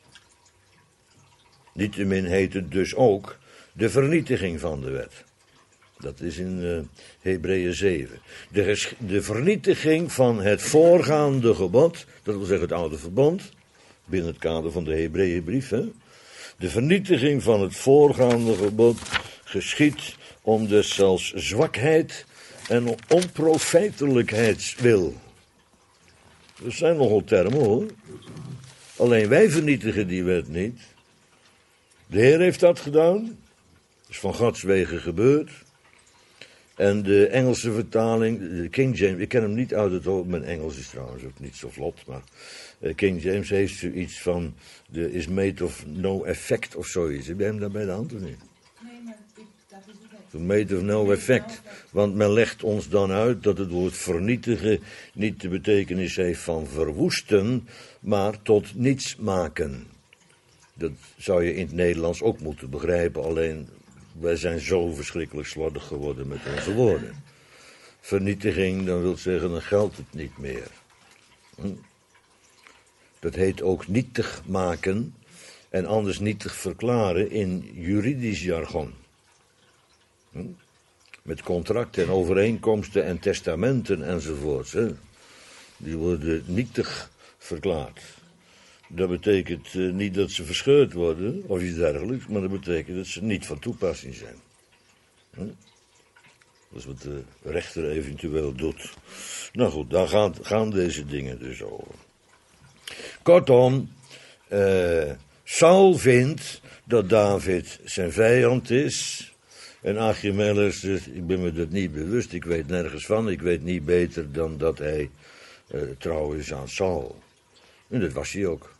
Niettemin heet het dus ook de vernietiging van de wet. Dat is in Hebreeën 7. De vernietiging van het voorgaande gebod, dat wil zeggen het oude verbond, binnen het kader van de Hebreeënbrief. De vernietiging van het voorgaande gebod geschiedt om deszelfs zwakheid en onprofijtelijkheidswil. Dat zijn nogal termen hoor. Alleen wij vernietigen die wet niet. De Heer heeft dat gedaan. Dat is van Gods wegen gebeurd. En de Engelse vertaling, de King James, ik ken hem niet uit het hoofd, mijn Engels is trouwens ook niet zo vlot, maar King James heeft zoiets van, is made of no effect of zoiets. Heb jij hem daar bij de hand of niet? Nee, maar dat is het. Made of no effect. Want men legt ons dan uit dat het woord vernietigen niet de betekenis heeft van verwoesten, maar tot niets maken. Dat zou je in het Nederlands ook moeten begrijpen, alleen wij zijn zo verschrikkelijk slordig geworden met onze woorden. Vernietiging, dan wil zeggen, dan geldt het niet meer. Dat heet ook nietig maken en anders nietig verklaren in juridisch jargon. Met contracten en overeenkomsten en testamenten enzovoorts. Die worden nietig verklaard. Dat betekent niet dat ze verscheurd worden, of iets dergelijks, maar dat betekent dat ze niet van toepassing zijn. Dat is wat de rechter eventueel doet. Nou goed, daar gaan deze dingen dus over. Kortom, Saul vindt dat David zijn vijand is. En Achimelech zegt, ik ben me dat niet bewust, ik weet nergens van, ik weet niet beter dan dat hij trouw is aan Saul. En dat was hij ook.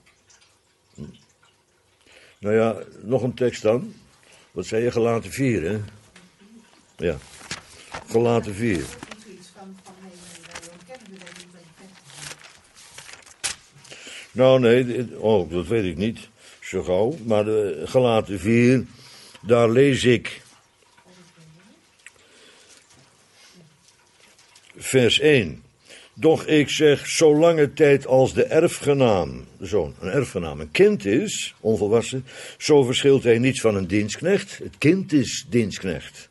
Nou ja, nog een tekst dan. Wat zei je, Galaten 4, hè? Ja, Galaten 4. Nou nee, dat weet ik niet zo gauw. Maar de Galaten 4, daar lees ik vers 1. Doch ik zeg, zolange tijd als de erfgenaam, zoon, een erfgenaam, een kind is, onvolwassen, zo verschilt hij niets van een dienstknecht. Het kind is dienstknecht.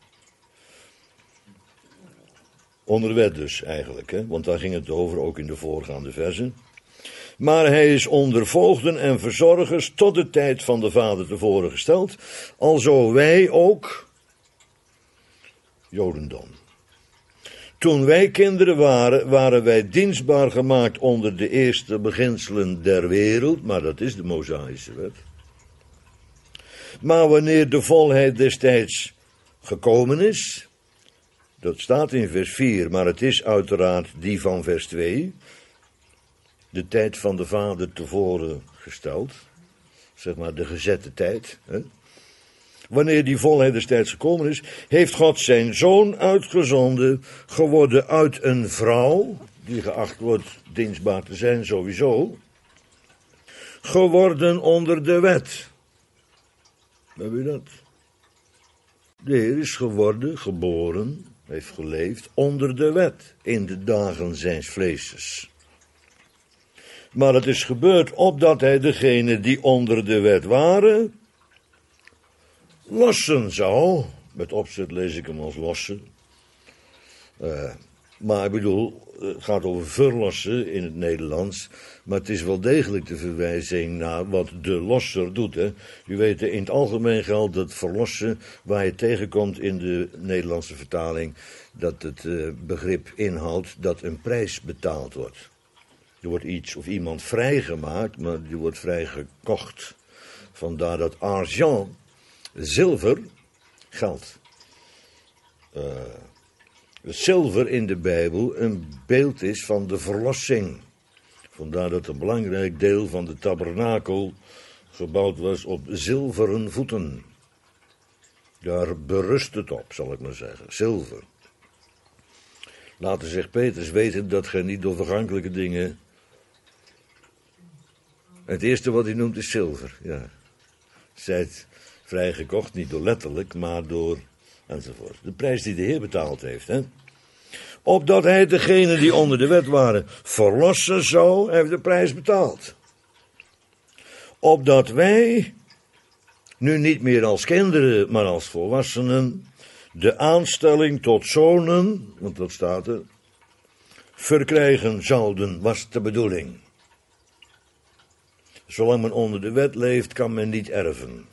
Onder de wet dus eigenlijk, hè? Want daar ging het over, ook in de voorgaande versen. Maar hij is onder voogden en verzorgers tot de tijd van de vader tevoren gesteld, alzo wij ook, Jodendom. Toen wij kinderen waren wij dienstbaar gemaakt onder de eerste beginselen der wereld, maar dat is de Mosaïsche wet. Maar wanneer de volheid des tijds gekomen is, dat staat in vers 4, maar het is uiteraard die van vers 2, de tijd van de vader tevoren gesteld, zeg maar de gezette tijd, hè? Wanneer die volheid des tijds gekomen is, heeft God zijn zoon uitgezonden, geworden uit een vrouw, die geacht wordt dienstbaar te zijn sowieso, geworden onder de wet. Heb je dat? De Heer is geworden, geboren, heeft geleefd onder de wet, in de dagen zijns vleeses. Maar het is gebeurd opdat hij degene die onder de wet waren lossen zou. Met opzet lees ik hem als lossen. Maar ik bedoel, het gaat over verlossen in het Nederlands. Maar het is wel degelijk de verwijzing naar wat de losser doet. Hè. U weet, in het algemeen geldt dat verlossen, waar je tegenkomt in de Nederlandse vertaling, dat het begrip inhoudt dat een prijs betaald wordt. Er wordt iets of iemand vrijgemaakt, maar die wordt vrijgekocht. Vandaar dat argent, zilver, geld. Zilver in de Bijbel een beeld is van de verlossing. Vandaar dat een belangrijk deel van de tabernakel gebouwd was op zilveren voeten. Daar berust het op, zal ik maar zeggen. Zilver. Later zegt Petrus, weten dat gij niet door vergankelijke dingen. Het eerste wat hij noemt is zilver. Ja. Zijt vrijgekocht, niet door letterlijk, maar door enzovoort. De prijs die de Heer betaald heeft, hè. Opdat hij degenen die onder de wet waren verlossen zou, heeft de prijs betaald. Opdat wij, nu niet meer als kinderen, maar als volwassenen, de aanstelling tot zonen, want dat staat er, verkrijgen zouden, was de bedoeling. Zolang men onder de wet leeft, kan men niet erven.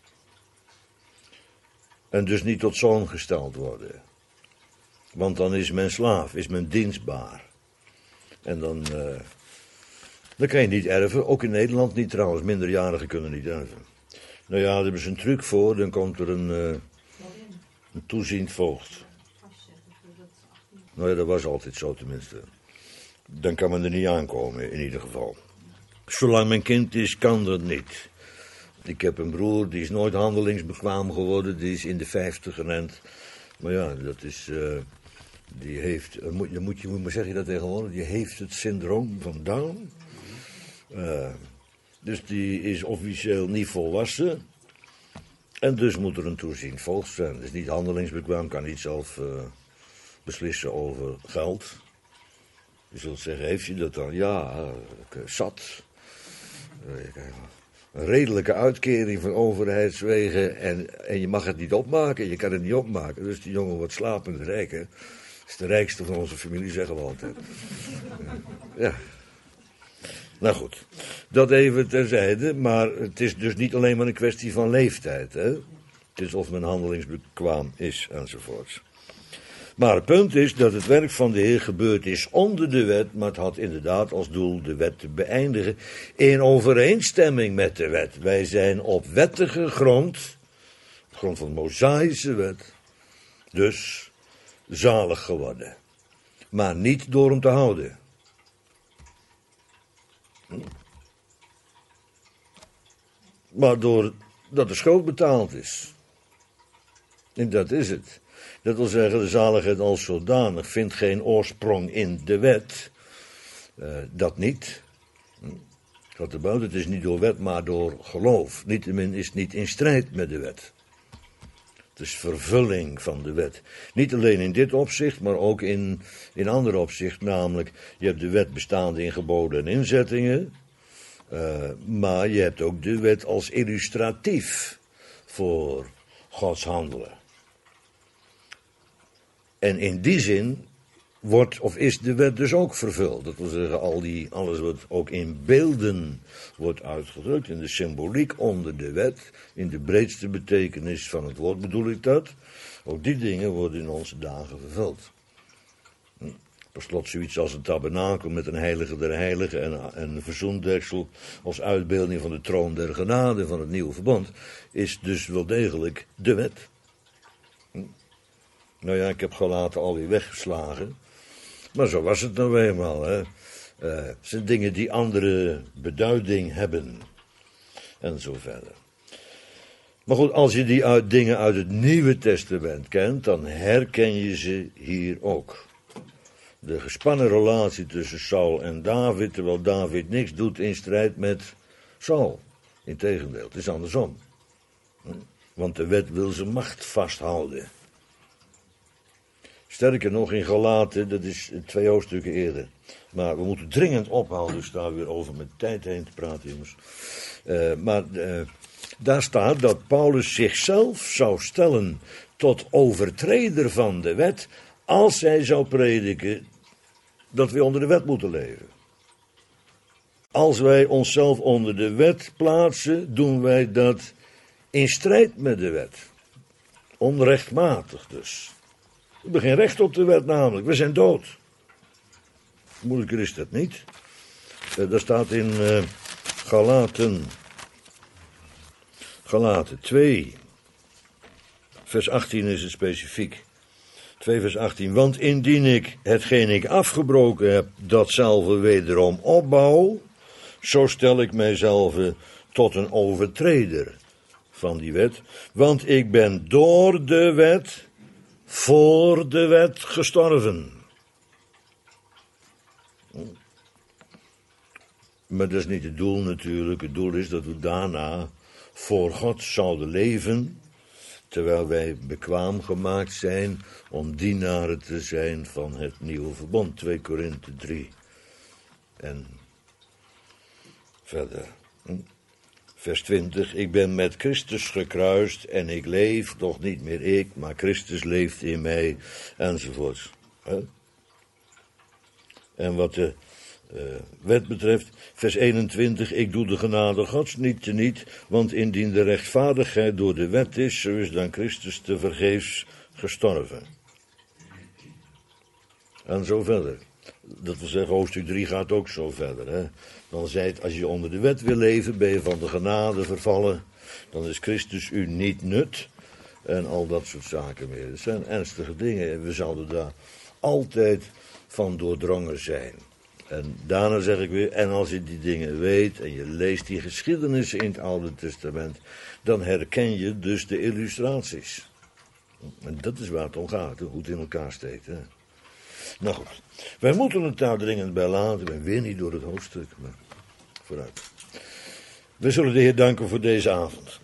En dus niet tot zoon gesteld worden. Want dan is men slaaf, is men dienstbaar. En dan kan je niet erven, ook in Nederland niet trouwens, minderjarigen kunnen niet erven. Nou ja, daar hebben ze een truc voor, dan komt er een toeziend voogd. Nou ja, dat was altijd zo tenminste. Dan kan men er niet aankomen, in ieder geval. Zolang men kind is, kan dat niet. Ik heb een broer, die is nooit handelingsbekwaam geworden, die is in de 50 gerend. Maar ja, dat is, die heeft, hoe zeg je dat tegenwoordig? Die heeft het syndroom van Down. Dus die is officieel niet volwassen. En dus moet er een toeziend voogd zijn. Dus niet handelingsbekwaam, kan niet zelf beslissen over geld. Je zult zeggen, heeft je dat dan? Ja, zat. Een redelijke uitkering van overheidswegen en je mag het niet opmaken, je kan het niet opmaken. Dus die jongen wordt slapend rijk, hè. Dat is de rijkste van onze familie, zeggen we altijd. Ja. Nou goed, dat even terzijde, maar het is dus niet alleen maar een kwestie van leeftijd, hè. Het is of men handelingsbekwaam is, enzovoorts. Maar het punt is dat het werk van de Heer gebeurd is onder de wet, maar het had inderdaad als doel de wet te beëindigen in overeenstemming met de wet. Wij zijn op wettige grond, op grond van de Mosaïsche wet, dus zalig geworden. Maar niet door hem te houden. Maar doordat de schuld betaald is. En dat is het. Dat wil zeggen, de zaligheid als zodanig vindt geen oorsprong in de wet. Dat niet. Gaat erbij, het is niet door wet, maar door geloof. Niettemin is het niet in strijd met de wet. Het is vervulling van de wet. Niet alleen in dit opzicht, maar ook in andere opzicht. Namelijk, je hebt de wet bestaande in geboden en inzettingen. Maar je hebt ook de wet als illustratief voor Gods handelen. En in die zin wordt of is de wet dus ook vervuld. Dat wil zeggen, alles wat ook in beelden wordt uitgedrukt, in de symboliek onder de wet, in de breedste betekenis van het woord bedoel ik dat. Ook die dingen worden in onze dagen vervuld. Per slot zoiets als een tabernakel met een heilige der heiligen en een verzoendeksel als uitbeelding van de troon der genade van het nieuwe verbond, is dus wel degelijk de wet. Nou ja, ik heb Galaten alweer weggeslagen. Maar zo was het nou eenmaal, hè. Het zijn dingen die andere beduiding hebben. En zo verder. Maar goed, als je die dingen uit het Nieuwe Testament kent, dan herken je ze hier ook. De gespannen relatie tussen Saul en David, terwijl David niks doet in strijd met Saul. Integendeel, het is andersom. Want de wet wil zijn macht vasthouden. Sterker nog, in Galaten, dat is 2 hoofdstukken eerder. Maar we moeten dringend ophouden, dus daar weer over met tijd heen te praten, jongens. Daar staat dat Paulus zichzelf zou stellen tot overtreder van de wet, als zij zou prediken dat we onder de wet moeten leven. Als wij onszelf onder de wet plaatsen, doen wij dat in strijd met de wet. Onrechtmatig dus. We hebben geen recht op de wet namelijk, we zijn dood. Moeilijker is dat niet. Dat staat in Galaten 2, vers 18 is het specifiek. 2 vers 18, want indien ik hetgeen ik afgebroken heb, datzelfde wederom opbouw, zo stel ik mijzelf tot een overtreder van die wet, want ik ben door de wet, voor de wet gestorven. Maar dat is niet het doel natuurlijk. Het doel is dat we daarna voor God zouden leven, terwijl wij bekwaam gemaakt zijn om dienaren te zijn van het nieuwe verbond. 2 Korinthe 3. En verder. Vers 20. Ik ben met Christus gekruist en ik leef, toch niet meer ik, maar Christus leeft in mij, enzovoorts. En wat de wet betreft, vers 21, ik doe de genade Gods niet teniet, want indien de rechtvaardigheid door de wet is, zo is dan Christus tevergeefs gestorven. En zo verder. Dat wil zeggen, hoofdstuk 3 gaat ook zo verder. Hè? Dan zei het, als je onder de wet wil leven, ben je van de genade vervallen, dan is Christus u niet nut. En al dat soort zaken meer. Dat zijn ernstige dingen en we zouden daar altijd van doordrongen zijn. En daarna zeg ik weer, en als je die dingen weet en je leest die geschiedenissen in het Oude Testament, dan herken je dus de illustraties. En dat is waar het om gaat, hoe het in elkaar steekt. Hè. Nou goed, wij moeten het daar dringend bij laten, ik ben weer niet door het hoofdstuk, maar vooruit. We zullen de Heer danken voor deze avond.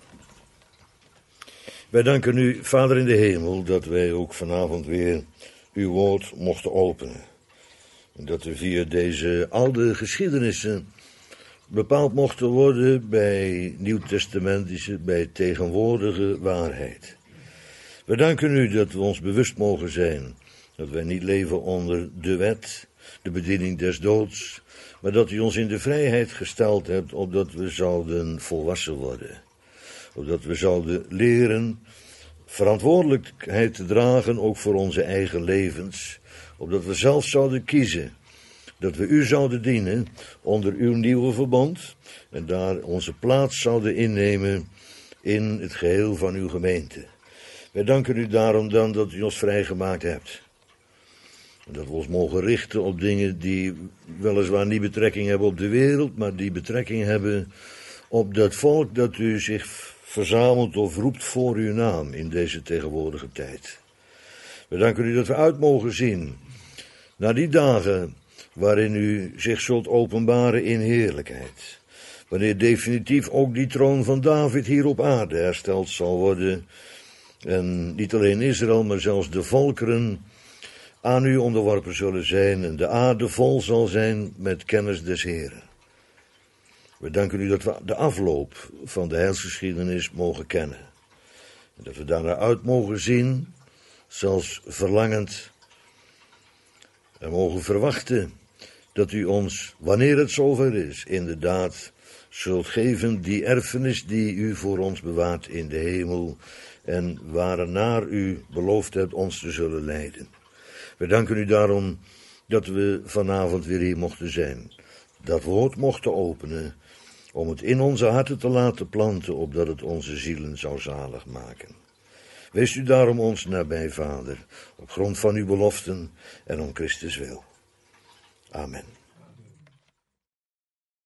Wij danken u, Vader in de hemel, dat wij ook vanavond weer uw woord mochten openen. Dat we via deze oude geschiedenissen bepaald mochten worden bij nieuwtestamentische, bij tegenwoordige waarheid. We danken u dat we ons bewust mogen zijn dat wij niet leven onder de wet, de bediening des doods, maar dat u ons in de vrijheid gesteld hebt, opdat we zouden volwassen worden. Opdat we zouden leren verantwoordelijkheid te dragen, ook voor onze eigen levens. Opdat we zelf zouden kiezen, dat we u zouden dienen onder uw nieuwe verbond en daar onze plaats zouden innemen in het geheel van uw gemeente. Wij danken u daarom dan dat u ons vrijgemaakt hebt. Dat we ons mogen richten op dingen die weliswaar niet betrekking hebben op de wereld, maar die betrekking hebben op dat volk dat u zich verzamelt of roept voor uw naam in deze tegenwoordige tijd. We danken u dat we uit mogen zien naar die dagen waarin u zich zult openbaren in heerlijkheid. Wanneer definitief ook die troon van David hier op aarde hersteld zal worden. En niet alleen Israël, maar zelfs de volkeren aan u onderworpen zullen zijn en de aarde vol zal zijn met kennis des Heren. We danken u dat we de afloop van de heilsgeschiedenis mogen kennen. En dat we daarna uit mogen zien, zelfs verlangend, en mogen verwachten dat u ons, wanneer het zover is, inderdaad zult geven die erfenis die u voor ons bewaart in de hemel en waarnaar u beloofd hebt ons te zullen leiden. We danken u daarom dat we vanavond weer hier mochten zijn, dat woord mochten openen, om het in onze harten te laten planten, opdat het onze zielen zou zalig maken. Wees u daarom ons nabij, Vader, op grond van uw beloften en om Christus wil. Amen.